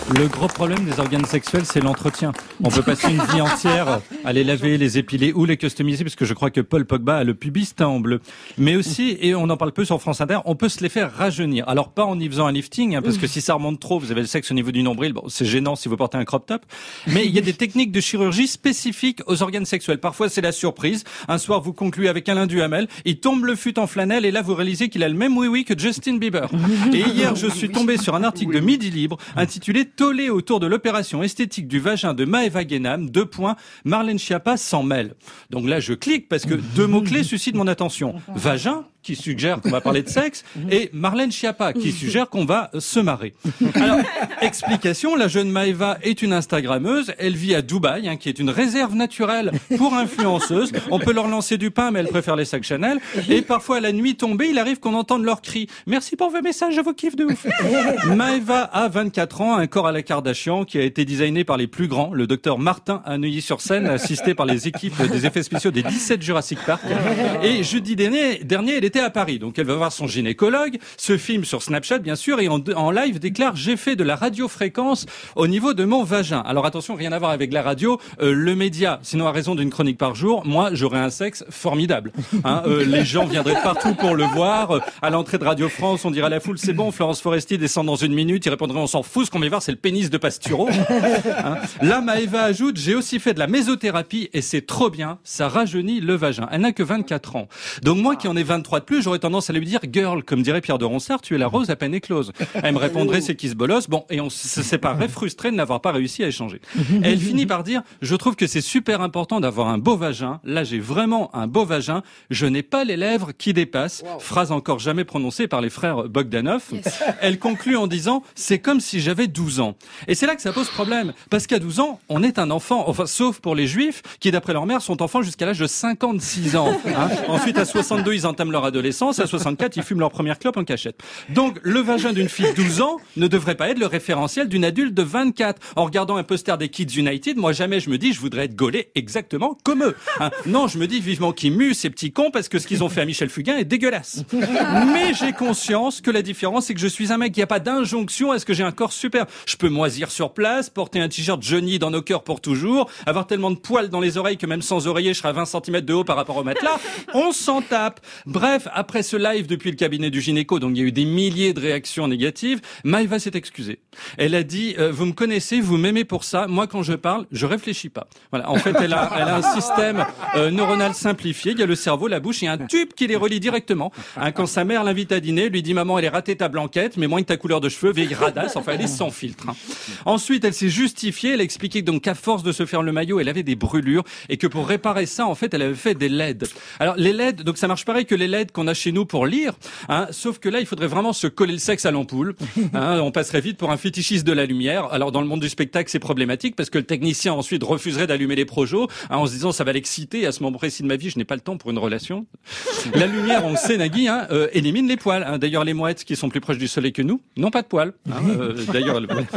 Le gros problème des organes sexuels, c'est l'entretien. On peut passer une vie entière à les laver, les épiler ou les customiser, parce que je crois que Paul Pogba a le pubis teint en bleu. Mais aussi, et on en parle peu sur France Inter, on peut se les faire rajeunir. Alors pas en y faisant un lifting, hein, parce que si ça remonte trop, vous avez le sexe au niveau du nombril, bon, c'est gênant si vous portez un crop top. Mais il y a des techniques de chirurgie spécifiques aux organes sexuels. Parfois, c'est la surprise. Un soir, vous concluez avec Alain Duhamel, il tombe le fut en flanelle, et là, vous réalisez qu'il a le même oui-oui que Justin Bieber. Et hier, je suis tombé sur un article de Midi Libre intitulé Tollé autour de l'opération esthétique du vagin de Maëva Guénam, Marlène Schiappa s'en mêle. Donc là, je clique parce que 2 mots-clés suscitent mon attention. Vagin, qui suggère qu'on va parler de sexe, et Marlène Schiappa, qui suggère qu'on va se marrer. Alors, explication, la jeune Maëva est une Instagrammeuse, elle vit à Dubaï, hein, qui est une réserve naturelle pour influenceuses. On peut leur lancer du pain, mais elle préfère les sacs Chanel. Et parfois, à la nuit tombée, il arrive qu'on entende leurs cris. Merci pour vos messages, je vous kiffe de ouf. Maëva a 24 ans, un corps à la Kardashian, qui a été designé par les plus grands, le docteur Martin à Neuilly-sur-Seine, assisté par les équipes des effets spéciaux des 17 Jurassic Park. Et jeudi dernier, elle était à Paris, donc elle va voir son gynécologue, se filme sur Snapchat bien sûr, et en live déclare: j'ai fait de la radiofréquence au niveau de mon vagin. Alors attention, rien à voir avec la radio, le média, sinon à raison d'une chronique par jour, moi j'aurais un sexe formidable. Hein, les gens viendraient de partout pour le voir. À l'entrée de Radio France, on dirait à la foule: c'est bon, Florence Foresti descend dans 1 minute. Ils répondraient: on s'en fout, ce qu'on veut voir c'est le pénis de Pasturo. Hein. Là, Maëva ajoute: j'ai aussi fait de la mésothérapie et c'est trop bien, ça rajeunit le vagin. Elle n'a que 24 ans. Donc moi qui en ai 23 de plus, j'aurais tendance à lui dire: girl, comme dirait Pierre de Ronsard, tu es la rose à peine éclose. Elle me répondrait: c'est qui se bolosse. Bon, et on se séparerait frustré de n'avoir pas réussi à échanger. Et elle finit par dire: je trouve que c'est super important d'avoir un beau vagin. Là, j'ai vraiment un beau vagin. Je n'ai pas les lèvres qui dépassent. Wow. Phrase encore jamais prononcée par les frères Bogdanov. Yes. Elle conclut en disant: c'est comme si j'avais 12 ans. Et c'est là que ça pose problème. Parce qu'à 12 ans, on est un enfant. Enfin, sauf pour les juifs, qui d'après leur mère sont enfants jusqu'à l'âge de 56 ans. Hein. Ensuite, à 62, ils entament leur adolescence. À 64, ils fument leur première clope en cachette. Donc, le vagin d'une fille de 12 ans ne devrait pas être le référentiel d'une adulte de 24. En regardant un poster des Kids United, moi jamais je me dis: je voudrais être gaulé exactement comme eux. Hein. Non, je me dis vivement qu'ils muent ces petits cons parce que ce qu'ils ont fait à Michel Fugain est dégueulasse. Mais j'ai conscience que la différence, c'est que je suis un mec. Il n'y a pas d'injonction à ce que j'ai un corps super. Je peux moisir sur place, porter un t-shirt Johnny dans nos cœurs pour toujours, avoir tellement de poils dans les oreilles que même sans oreiller, je serai à 20 cm de haut par rapport au matelas. On s'en tape. Bref, après ce live depuis le cabinet du gynéco, donc il y a eu des milliers de réactions négatives, Maëva s'est excusée. Elle a dit: vous me connaissez, vous m'aimez pour ça. Moi, quand je parle, je réfléchis pas. Voilà. En fait, elle a un système neuronal simplifié. Il y a le cerveau, la bouche et un tube qui les relie directement. Hein, quand sa mère l'invite à dîner, lui dit: maman, elle est ratée ta blanquette, mais moins que ta couleur de cheveux, vieille radasse. Enfin, elle est sans filtre. Hein. Ensuite, elle s'est justifiée. Elle a expliqué que donc qu'à force de se faire le maillot, elle avait des brûlures et que pour réparer ça, en fait, elle avait fait des LED. Alors les LED, donc ça marche pareil que les LED qu'on a chez nous pour lire. Hein, sauf que là, il faudrait vraiment se coller le sexe à l'ampoule. Hein, on passerait vite pour un fétichiste de la lumière. Alors dans le monde du spectacle, c'est problématique parce que le technicien ensuite refuserait d'allumer les projos, hein, en se disant: ça va l'exciter. À ce moment précis de ma vie, je n'ai pas le temps pour une relation. La lumière, on le sait, Nagui, hein, élimine les poils. Hein. D'ailleurs, les mouettes qui sont plus proches du soleil que nous n'ont pas de poils. Hein. D'ailleurs,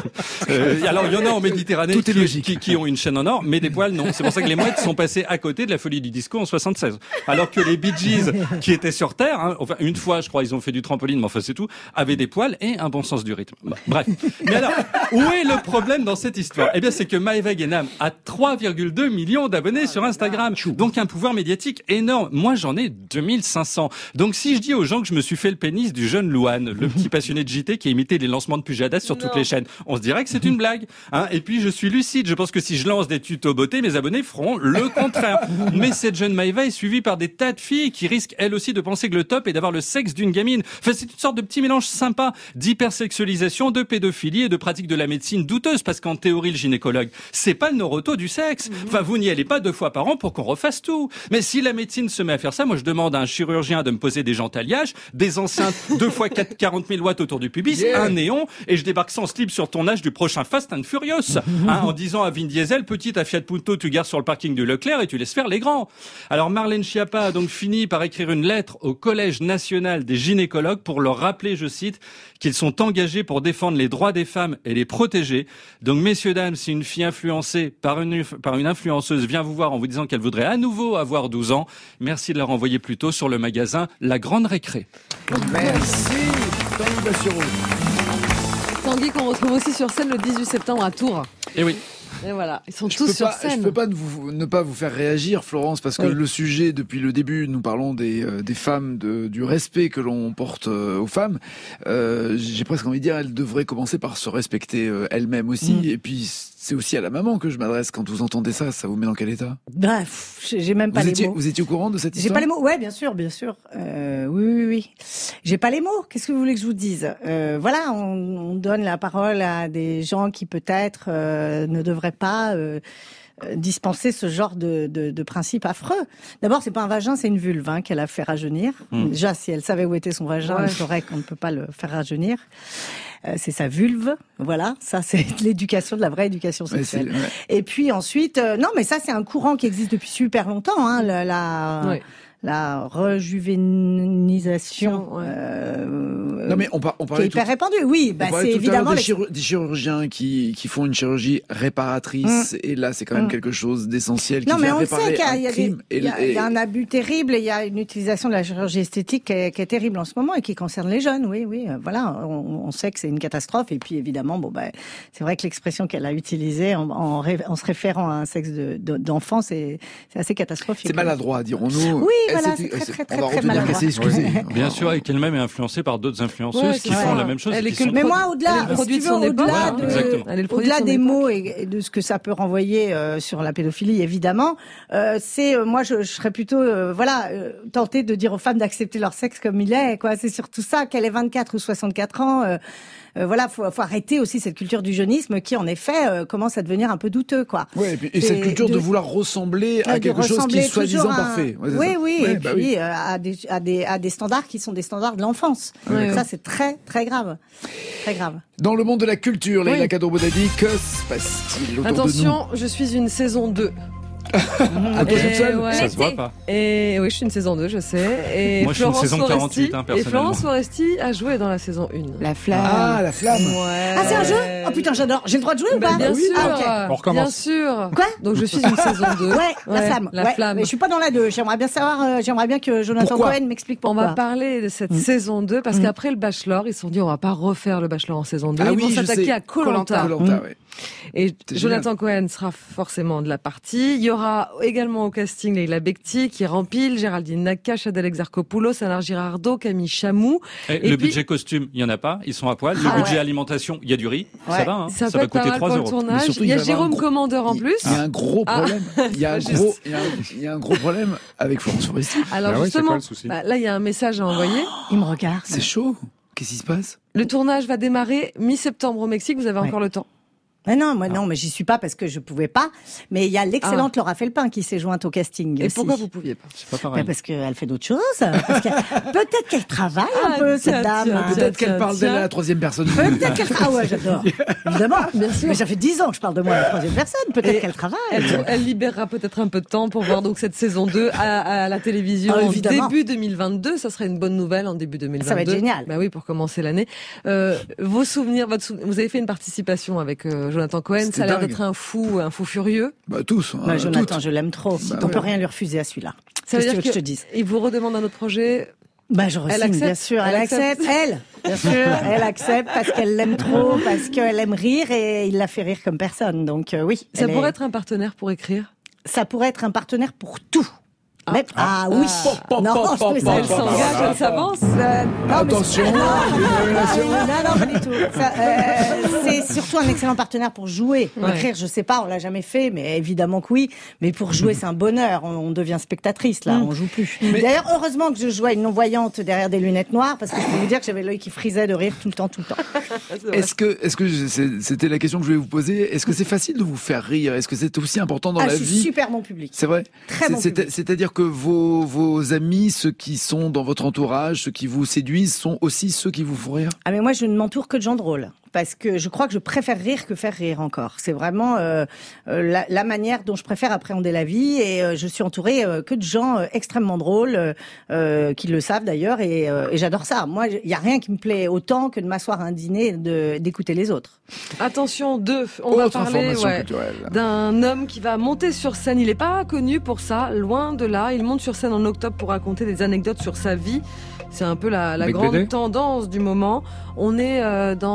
alors il y en a en Méditerranée qui ont une chaîne en or, mais des poils non. C'est pour ça que les mouettes sont passées à côté de la folie du disco en 76. Alors que les Bee Gees, qui étaient sur Terre, hein, enfin une fois, je crois, ils ont fait du trampoline, mais enfin c'est tout, avaient des poils et un bon sens du rythme. Bah, bref. Mais alors, où est le problème dans cette histoire? Eh bien, c'est que Maëva Guénam a 3,2 millions d'abonnés sur Instagram, donc un pouvoir médiatique énorme. Moi, j'en ai 2500. Donc, si je dis aux gens que je me suis fait le pénis du jeune Louane, le petit passionné de JT qui a imité les lancements de Pujadas sur toutes les chaînes, on se dirait que c'est une blague. Hein. Et puis, je suis lucide. Je pense que si je lance des tutos beauté, mes abonnés feront le contraire. Mais cette jeune Maëva est suivie par des tas de filles qui risquent elles aussi de penser que le top est d'avoir le sexe d'une gamine. Enfin, c'est une sorte de petit mélange sympa d'hypersexualisation, de pédophilie et de pratique de la médecine douteuse, parce qu'en théorie, le gynécologue, c'est pas le neuroto du sexe. Enfin, vous n'y allez pas 2 fois par an pour qu'on refasse tout. Mais si la médecine se met à faire ça, moi je demande à un chirurgien de me poser des jantes alliages, des enceintes 2 fois 40 000 watts autour du pubis, un néon, et je débarque sans slip sur ton âge du prochain Fast and Furious. Hein, en disant à Vin Diesel: petit à Fiat Punto, tu gares sur le parking du Leclerc et tu laisses faire les grands. Alors Marlène Schiappa a donc fini par écrire une lettre au Collège national des gynécologues pour leur rappeler, je cite, qu'ils sont engagés pour défendre les droits des femmes et les protéger. Donc messieurs, dames, si une fille influencée par une influenceuse vient vous voir en vous disant qu'elle voudrait à nouveau avoir 12 ans, merci de la renvoyer plutôt sur le magasin La Grande Récré. Merci. Tanguy qu'on retrouve aussi sur scène le 18 septembre à Tours. Et oui. Et voilà, ils sont tous sur scène. Je peux pas ne pas vous faire réagir, Florence, parce que le sujet, depuis le début, nous parlons des femmes, du respect que l'on porte aux femmes. J'ai presque envie de dire, elles devraient commencer par se respecter elles-mêmes aussi. Et puis, c'est aussi à la maman que je m'adresse. Quand vous entendez ça, ça vous met dans quel état? J'ai même pas les mots. Vous étiez au courant de cette histoire? J'ai pas les mots. Ouais, bien sûr. Oui. J'ai pas les mots. Qu'est-ce que vous voulez que je vous dise? Voilà, on donne la parole à des gens qui peut-être ne devraient pas dispenser ce genre de principe affreux. D'abord, c'est pas un vagin, c'est une vulve qu'elle a fait rajeunir. Déjà, si elle savait où était son vagin, elle saurait qu'on ne peut pas le faire rajeunir. C'est sa vulve, voilà. Ça, c'est l'éducation, de la vraie éducation sexuelle. Et puis ensuite, non, mais ça, c'est un courant qui existe depuis super longtemps. La rejuvénisation non mais on parlait qui est hyper répandue. Oui, c'est évidemment des chirurgiens qui font une chirurgie réparatrice et là c'est quand même quelque chose d'essentiel qui vient réparer un crime. Il y a un abus terrible et il y a une utilisation de la chirurgie esthétique qui est terrible en ce moment et qui concerne les jeunes. Oui, voilà, on sait que c'est une catastrophe et puis évidemment c'est vrai que l'expression qu'elle a utilisée en se référant à un sexe d'enfant c'est assez catastrophique. C'est maladroit, dirons-nous. Oui. Voilà, c'est très maladroit. Bien sûr, et qu'elle-même est influencée par d'autres influenceuses qui font la même chose. Mais moi, au-delà des mots et de ce que ça peut renvoyer sur la pédophilie, évidemment, moi, je serais plutôt, tentée de dire aux femmes d'accepter leur sexe comme il est. C'est surtout ça, qu'elle ait 24 ou 64 ans. Faut arrêter aussi cette culture du jeunisme qui, en effet, commence à devenir un peu douteux, quoi. Ouais, et cette culture de vouloir ressembler à quelque chose qui est soi-disant parfait. Puis à des standards qui sont des standards de l'enfance. Ça, c'est très, très grave. Très grave. Dans le monde de la culture, Leïla Kadourbouhaddi, que se passe-t-il autour de nous? Attention, je suis une saison 2. À toi toute seule? Ça se voit pas. Et oui, je suis une saison 2, je sais. Et moi, je suis une saison 48, personnellement. Et Florence Foresti a joué dans la saison 1. La flamme. Ah, la flamme. Ouais. Ah, c'est un jeu? Oh putain, j'adore. J'ai le droit de jouer ou pas? Bien sûr. On recommence. Bien sûr. Quoi? Donc, je suis une saison 2. La flamme. La flamme. Mais je suis pas dans la 2. J'aimerais bien que Jonathan Cohen m'explique pourquoi. On va parler de cette saison 2 parce qu'après le Bachelor, ils se sont dit on va pas refaire le Bachelor en saison 2. Ils vont s'attaquer à Koh-Lanta. Et Jonathan Cohen sera forcément de la partie. Il y aura également au casting Leila Bekti, qui rempile, Géraldine Nakache, Adèle Exarchopoulos, Alain Girardot, Camille Chamou. Et le budget costume, il y en a pas, ils sont à poil. Le budget alimentation, il y a du riz, ça va, ça va coûter 3 euros. Tournage. Il y a Jérôme Commandeur en plus. Il y a un gros problème. Il y a un gros problème avec Florence Foresti. Alors justement, là il y a un message à envoyer. Il me regarde. C'est chaud. Qu'est-ce qui se passe? Le tournage va démarrer mi-septembre au Mexique. Vous avez encore le temps. Mais non, mais j'y suis pas parce que je pouvais pas. Mais il y a l'excellente Laura Felpin qui s'est jointe au casting. Et aussi. pourquoi vous pouviez pas? C'est pas pareil. Parce qu'elle fait d'autres choses. Peut-être qu'elle travaille un peu, cette dame. Peut-être qu'elle parle d'elle à la troisième personne. Peut-être qu'elle travaille. Ah ouais, j'adore. Évidemment. Bien sûr. Mais ça fait 10 ans que je parle de moi à la troisième personne. Peut-être qu'elle travaille. Elle libérera peut-être un peu de temps pour voir donc cette saison 2 à la télévision en début 2022. Ça serait une bonne nouvelle en début 2022. Ça va être génial. Bah oui, pour commencer l'année. Vos souvenirs, vous avez fait une participation avec Jonathan Cohen. Ça a l'air d'être un fou furieux. Tous. Jonathan, je l'aime trop. On peut rien lui refuser à celui-là. Ça veut dire que je te dise. Il vous redemande un autre projet. Je re-signe, bien sûr. Elle accepte. Bien sûr, elle accepte parce qu'elle l'aime trop, parce qu'elle aime rire et il la fait rire comme personne. Donc oui. Ça pourrait être un partenaire pour écrire. Ça pourrait être un partenaire pour tout. Oui. Non, elle s'engage, elle s'avance. Attention. Non, pas du tout. C'est surtout un excellent partenaire pour jouer. Écrire, je sais pas, on l'a jamais fait, mais évidemment que oui. Mais pour jouer, c'est un bonheur. On devient spectatrice, là, on joue plus. D'ailleurs, heureusement que je jouais une non-voyante derrière des lunettes noires, parce que je peux vous dire que j'avais l'œil qui frisait de rire tout le temps. Est-ce que c'était la question que je voulais vous poser? Est-ce que c'est facile de vous faire rire? Est-ce que c'est aussi important dans la vie? Je suis super bon public. C'est vrai? Très bon public. C'est-à-dire que vos amis, ceux qui sont dans votre entourage, ceux qui vous séduisent, sont aussi ceux qui vous font rire? Ah mais moi je ne m'entoure que de gens drôles. Parce que je crois que je préfère rire que faire rire encore. C'est vraiment la manière dont je préfère appréhender la vie. Et je suis entourée que de gens extrêmement drôles, qui le savent d'ailleurs. Et j'adore ça. Moi, il y a rien qui me plaît autant que de m'asseoir à un dîner et d'écouter les autres. Attention, on va parler d'un homme qui va monter sur scène. Il n'est pas connu pour ça, loin de là. Il monte sur scène en octobre pour raconter des anecdotes sur sa vie. C'est un peu la grande tendance du moment. On est dans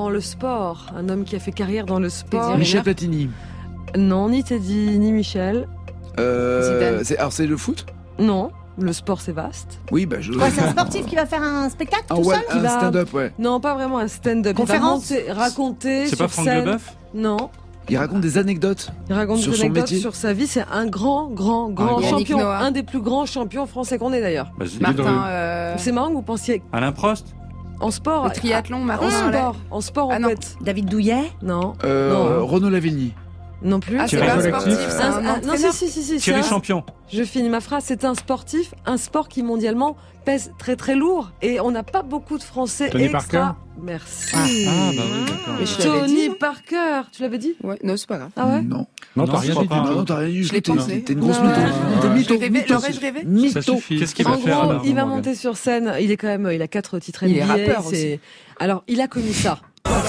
dans le sport. Un homme qui a fait carrière dans le sport. Michel Platini. Non, ni Teddy, ni Michel. C'est le foot? Non. Le sport, c'est vaste. Oui, c'est un sportif qui va faire un spectacle tout seul qui va... stand-up, ouais. Non, pas vraiment un stand-up. Conférence. Il va raconter c'est sur pas Franck scène. Leboeuf? Non. Il raconte des anecdotes. Il raconte sur des son anecdotes métier. sur sa vie. C'est un grand champion. Noah. Un des plus grands champions français qu'on ait d'ailleurs. Martin. C'est marrant que vous pensiez Alain Prost. en sport. Le triathlon, Martin. En sport, non. David Douillet. Non. Renaud Lavigny. Non plus. C'est pas un sportif, c'est un non, entraîneur. si. Thierry Champion. Je finis ma phrase. C'est un sportif, un sport qui mondialement pèse très très lourd et on n'a pas beaucoup de Français Tony extra. Parker. Merci. Bah oui, d'accord. Mais je te l'avais Tony dit. Parker, tu l'avais dit? Ouais, non, c'est pas grave. Ah ouais? Non. Non, Non, t'as je rien crois dit pas. du tout. Non, t'as rien dit. Je l'ai pensé. T'es une grosse Non. mytho. Ouais. Mytho. L'aurais-je rêvé? Ça Mytho. suffit. Qu'est-ce qu'il En va faire gros, alors il va Morgane monter sur scène. Il est quand même, il a 4 titres NBA. Il est rappeur aussi. Alors, il a connu ça.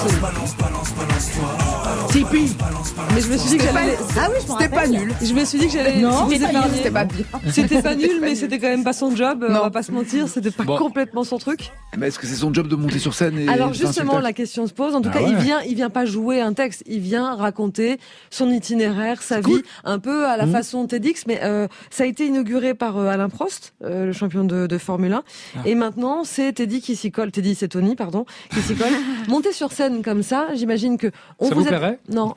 Tipeee. Mais je me suis dit que j'allais. Ah oui, je m'en C'était pas rappelle. nul. Je me suis dit que j'allais. Non, vous c'était pas épargner. nul, C'était pas bien. C'était pas nul, mais c'était quand même pas son job. On Non. va pas se mentir, c'était pas Bon. complètement son truc. Mais est-ce que c'est son job de monter sur scène et Alors de faire un justement, spectacle la question se pose. En tout Ah cas, ouais. il vient pas jouer un texte. Il vient raconter son itinéraire, sa vie, un peu à la façon TEDx. Mais ça a été inauguré par Alain Prost, le champion de Formule 1. Et maintenant, c'est Teddy qui s'y colle. Teddy, c'est Tony, pardon, qui s'y colle. Monter sur scène comme ça, j'imagine que Ça vous plairait? Non.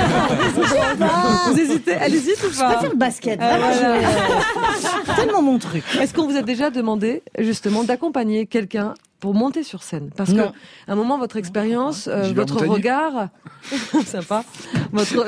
Vous hésitez? Elle hésite ou Je pas? préfère le basket. Vraiment, c'est tellement mon truc. Est-ce qu'on vous a déjà demandé justement d'accompagner quelqu'un pour monter sur scène? Parce que Non. à un moment, votre expérience, J'y vais en votre montagne. regard, sympa, votre,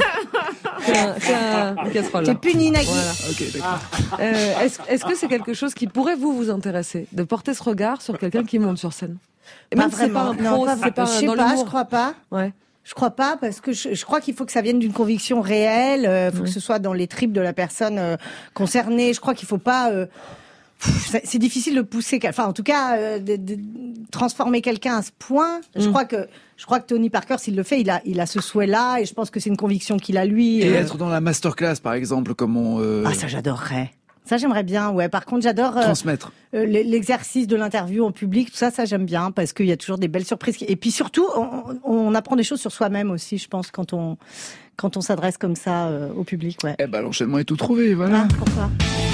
c'est une casserole. T'es là. puni, Nagui. Voilà. Ok, d'accord. Est-ce que c'est quelque chose qui pourrait vous intéresser, de porter ce regard sur quelqu'un qui monte sur scène? Et Pas même si c'est pas vraiment. un pro, Non, si c'est pas je sais dans pas, l'humour. je crois pas. Ouais. Je crois pas parce que je crois qu'il faut que ça vienne d'une conviction réelle. Faut que ce soit dans les tripes de la personne concernée. Je crois qu'il faut pas. C'est difficile de pousser. Enfin, en tout cas, de transformer quelqu'un à ce point. Je crois que Tony Parker, s'il le fait, il a ce souhait-là et je pense que c'est une conviction qu'il a lui. Et être dans la masterclass, par exemple, comme on Ah, ça j'adorerais. Ça j'aimerais bien. Ouais. Par contre, j'adore transmettre. l'exercice de l'interview en public. Tout ça, j'aime bien parce qu'il y a toujours des belles surprises. Et puis surtout, on apprend des choses sur soi-même aussi, je pense, quand on s'adresse comme ça au public. Ouais. Eh ben, l'enchaînement est tout trouvé, voilà. Ah, pourquoi?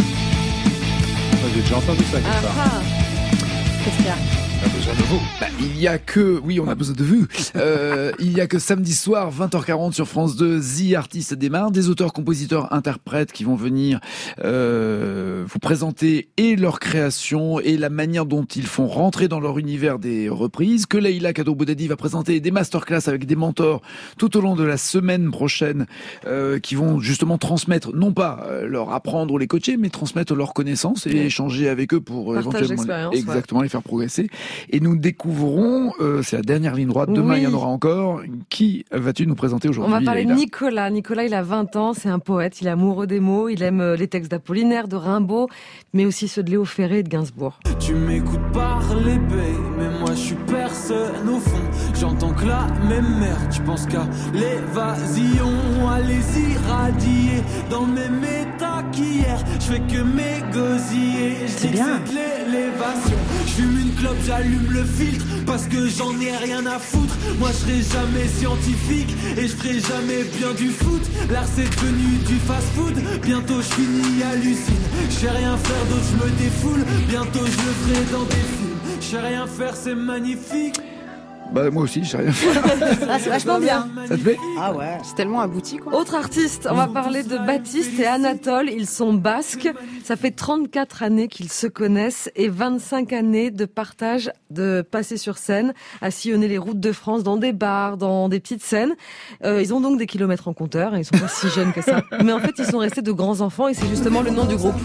J'ai déjà entendu ça quelque part. Qu'est-ce qu'il y a? On a besoin de vous. Bah, on a besoin de vous. Il y a que samedi soir, 20h40 sur France 2, The Artist démarre. Des auteurs, compositeurs, interprètes qui vont venir vous présenter et leur création et la manière dont ils font rentrer dans leur univers des reprises. Que Leïla Kaddour-Boudadi va présenter des masterclass avec des mentors tout au long de la semaine prochaine qui vont justement transmettre, non pas leur apprendre ou les coacher, mais transmettre leurs connaissances et échanger avec eux pour Partage éventuellement d'expérience, les faire progresser. Et nous découvrons, c'est la dernière ligne droite, demain Oui. il y en aura encore. Qui vas-tu nous présenter On aujourd'hui? va parler de Leïla Nicolas. Nicolas, il a 20 ans, c'est un poète, il est amoureux des mots, il aime les textes d'Apollinaire, de Rimbaud, mais aussi ceux de Léo Ferré et de Gainsbourg. Tu m'écoutes parler, babe, mais moi je suis personne au fond. J'entends que la même merde, tu penses qu'à l'évasion, à les irradier dans le même état qu'hier. Je fais que m'égosiller, je dis que c'est de l'élévation. Je fume une clope, j'allume le filtre parce que j'en ai rien à foutre. Moi je serai jamais scientifique et je ferai jamais bien du foot. L'art c'est devenu du fast food, bientôt je finis hallucine. Je sais rien faire d'autre, je me défoule, bientôt je le ferai dans des films. Je sais rien faire, c'est magnifique. Bah moi aussi, je sais rien faire. Ah, c'est vachement bien. Ça te plaît? Ah ouais. C'est tellement abouti, quoi. Autre artiste, on va parler de Baptiste et Anatole, ils sont basques, ça fait 34 années qu'ils se connaissent et 25 années de partage, de passer sur scène, à sillonner les routes de France dans des bars, dans des petites scènes. Ils ont donc des kilomètres en compteur, ils sont pas si jeunes que ça, mais en fait ils sont restés de grands enfants et c'est justement le nom du groupe.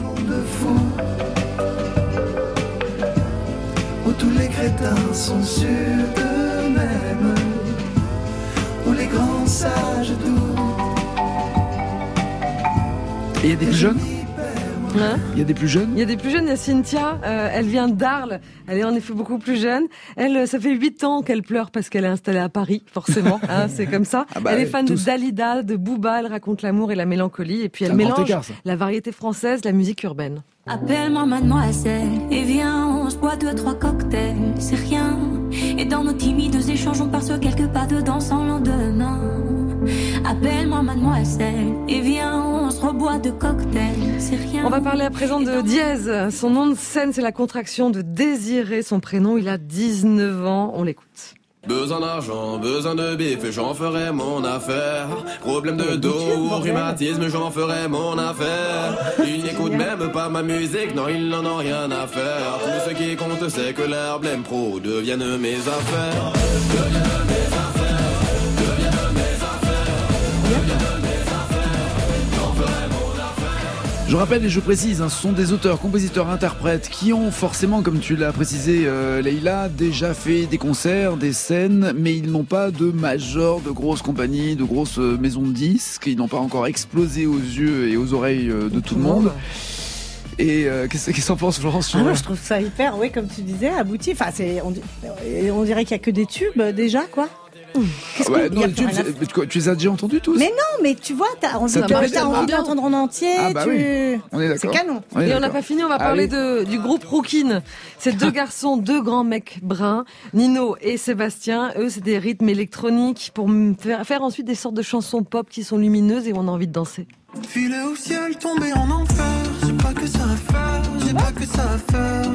Où tous les crétins sont sûrs d'eux-mêmes, où les grands sages doux. Et il y a des plus jeunes? Hein? Il y a des plus jeunes? Il y a des plus jeunes, il y a Cynthia, elle vient d'Arles, elle est en effet beaucoup plus jeune. Elle, ça fait 8 ans qu'elle pleure parce qu'elle est installée à Paris, forcément, hein, c'est comme ça. Ah bah, elle est fan tous. de Dalida, de Booba, elle raconte l'amour et la mélancolie, et puis elle C'est un grand mélange écart, ça. la variété française, la musique urbaine. Appelle-moi mademoiselle et viens, on se boit 2-3 cocktails, c'est rien. Et dans nos timides échanges, on perçoit quelques pas dedans sans lendemain. Appelle-moi mademoiselle et viens, on se reboit de cocktails, c'est rien. On va parler à présent de Diez. Son nom de scène, c'est la contraction de désirer. Son prénom, il a 19 ans. On l'écoute. Besoin d'argent, besoin de bif, j'en ferai mon affaire. Problème de dos, rhumatisme, j'en ferai mon affaire. Ils n'écoutent même pas ma musique, non, ils n'en ont rien à faire. Tout ce qui compte, c'est que leur blême pro deviennent mes affaires. Deviennent mes affaires, deviennent mes affaires, deviennent mes affaires. J'en ferai mon affaire. Je rappelle et je précise, ce sont des auteurs, compositeurs, interprètes qui ont forcément, comme tu l'as précisé Leïla, déjà fait des concerts, des scènes, mais ils n'ont pas de major, de grosses compagnies, de grosses maisons de disques, ils n'ont pas encore explosé aux yeux et aux oreilles de tout le monde. Et qu'est-ce qu'en pense Florence? Moi je trouve ça hyper, oui, comme tu disais, abouti. Enfin, on dirait qu'il n'y a que des tubes déjà, quoi. Non, les tubes, tu les as déjà entendus tous? Mais non, mais tu vois, t'as envie d'entendre en entier. Ah bah oui, on est d'accord. C'est canon. Et on n'a pas fini, on va parler du groupe Rookin. C'est deux garçons, deux grands mecs bruns, Nino et Sébastien. Eux, c'est des rythmes électroniques pour faire ensuite des sortes de chansons pop qui sont lumineuses et on a envie de danser. Filer au ciel, tomber en enfer. J'ai pas que ça à faire, j'ai pas que ça à faire.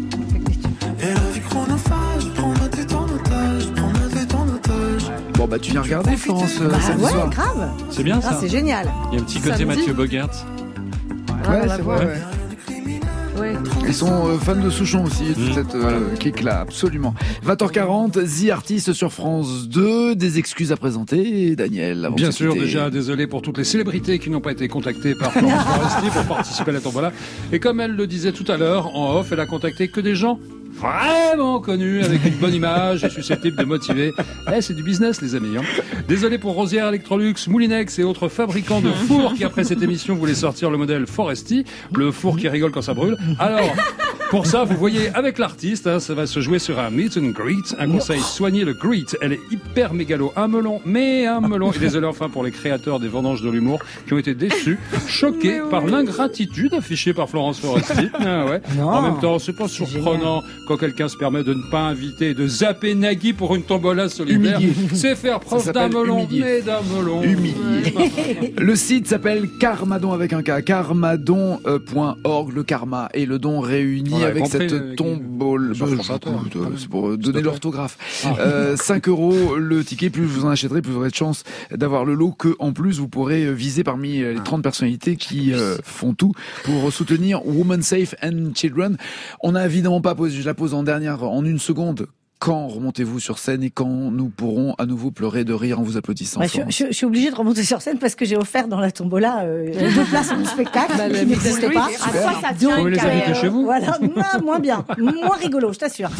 Et la vie chronophage, prends ma tête en otage, prends ma tête en otage. Bon bah tu viens regarder Florence samedi ouais, soir. Grave. C'est bien ça. C'est génial. Il y a un petit côté Mathieu Bogart. Ouais, c'est vrai. Ouais. Ouais. Ils sont fans de Souchon aussi, de cette kick-là, absolument. 20h40, The Artist sur France 2, des excuses à présenter, Daniel. Avant Bien sûr, déjà, désolé pour toutes les célébrités qui n'ont pas été contactées par Florence Foresti pour participer à la tombola. Et comme elle le disait tout à l'heure, en off, elle a contacté que des gens vraiment connus, avec une bonne image et susceptibles de motiver. C'est du business, les amis. Désolé pour Rosière Electrolux, Moulinex et autres fabricants de fours qui, après cette émission, voulaient sortir le modèle Foresti, le four qui rigole quand ça brûle. Alors, pour ça, vous voyez, avec l'artiste, ça va se jouer sur un meet and greet, un conseil, soignez le greet. Elle est hyper mégalo, un melon. Et désolé enfin pour les créateurs des vendanges de l'humour qui ont été déçus, choqués par l'ingratitude affichée par Florence Foresti. En même temps, c'est pas surprenant quand quelqu'un se permet de ne pas inviter, de zapper Nagui pour une tombola solidaire. C'est faire preuve d'un melon, mais d'un melon. Humilié. Le site s'appelle Carmadon avec un K, carmadon.org, le karma et le don réunis avec cette tombola. C'est pour donner l'orthographe. 5 € le ticket, plus vous en achèterez, plus vous aurez de chance d'avoir le lot, que en plus vous pourrez viser parmi les 30 personnalités qui font tout pour soutenir Women Safe and Children. On n'a évidemment pas posé, je la pose en une seconde. Quand remontez-vous sur scène et quand nous pourrons à nouveau pleurer de rire en vous applaudissant? Je suis obligée de remonter sur scène parce que j'ai offert dans la tombola 2 places pour le spectacle qui n'existait pas. À quoi ça tient? Vous les invitez chez vous? Voilà, moins bien, moins rigolo, je t'assure.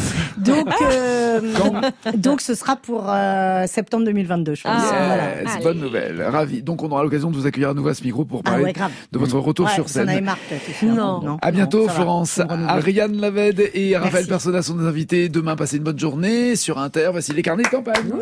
Donc ce sera pour septembre 2022, je pense. C'est bonne nouvelle, ravi. Donc on aura l'occasion de vous accueillir à nouveau à ce micro pour parler de votre retour sur scène. Ça en avait marre peut-être. Non. À bientôt Florence. Ariane Laved et Raphaël Persona sont nos invités. Demain, passez une bonne journée sur Inter. Voici les carnets de campagne.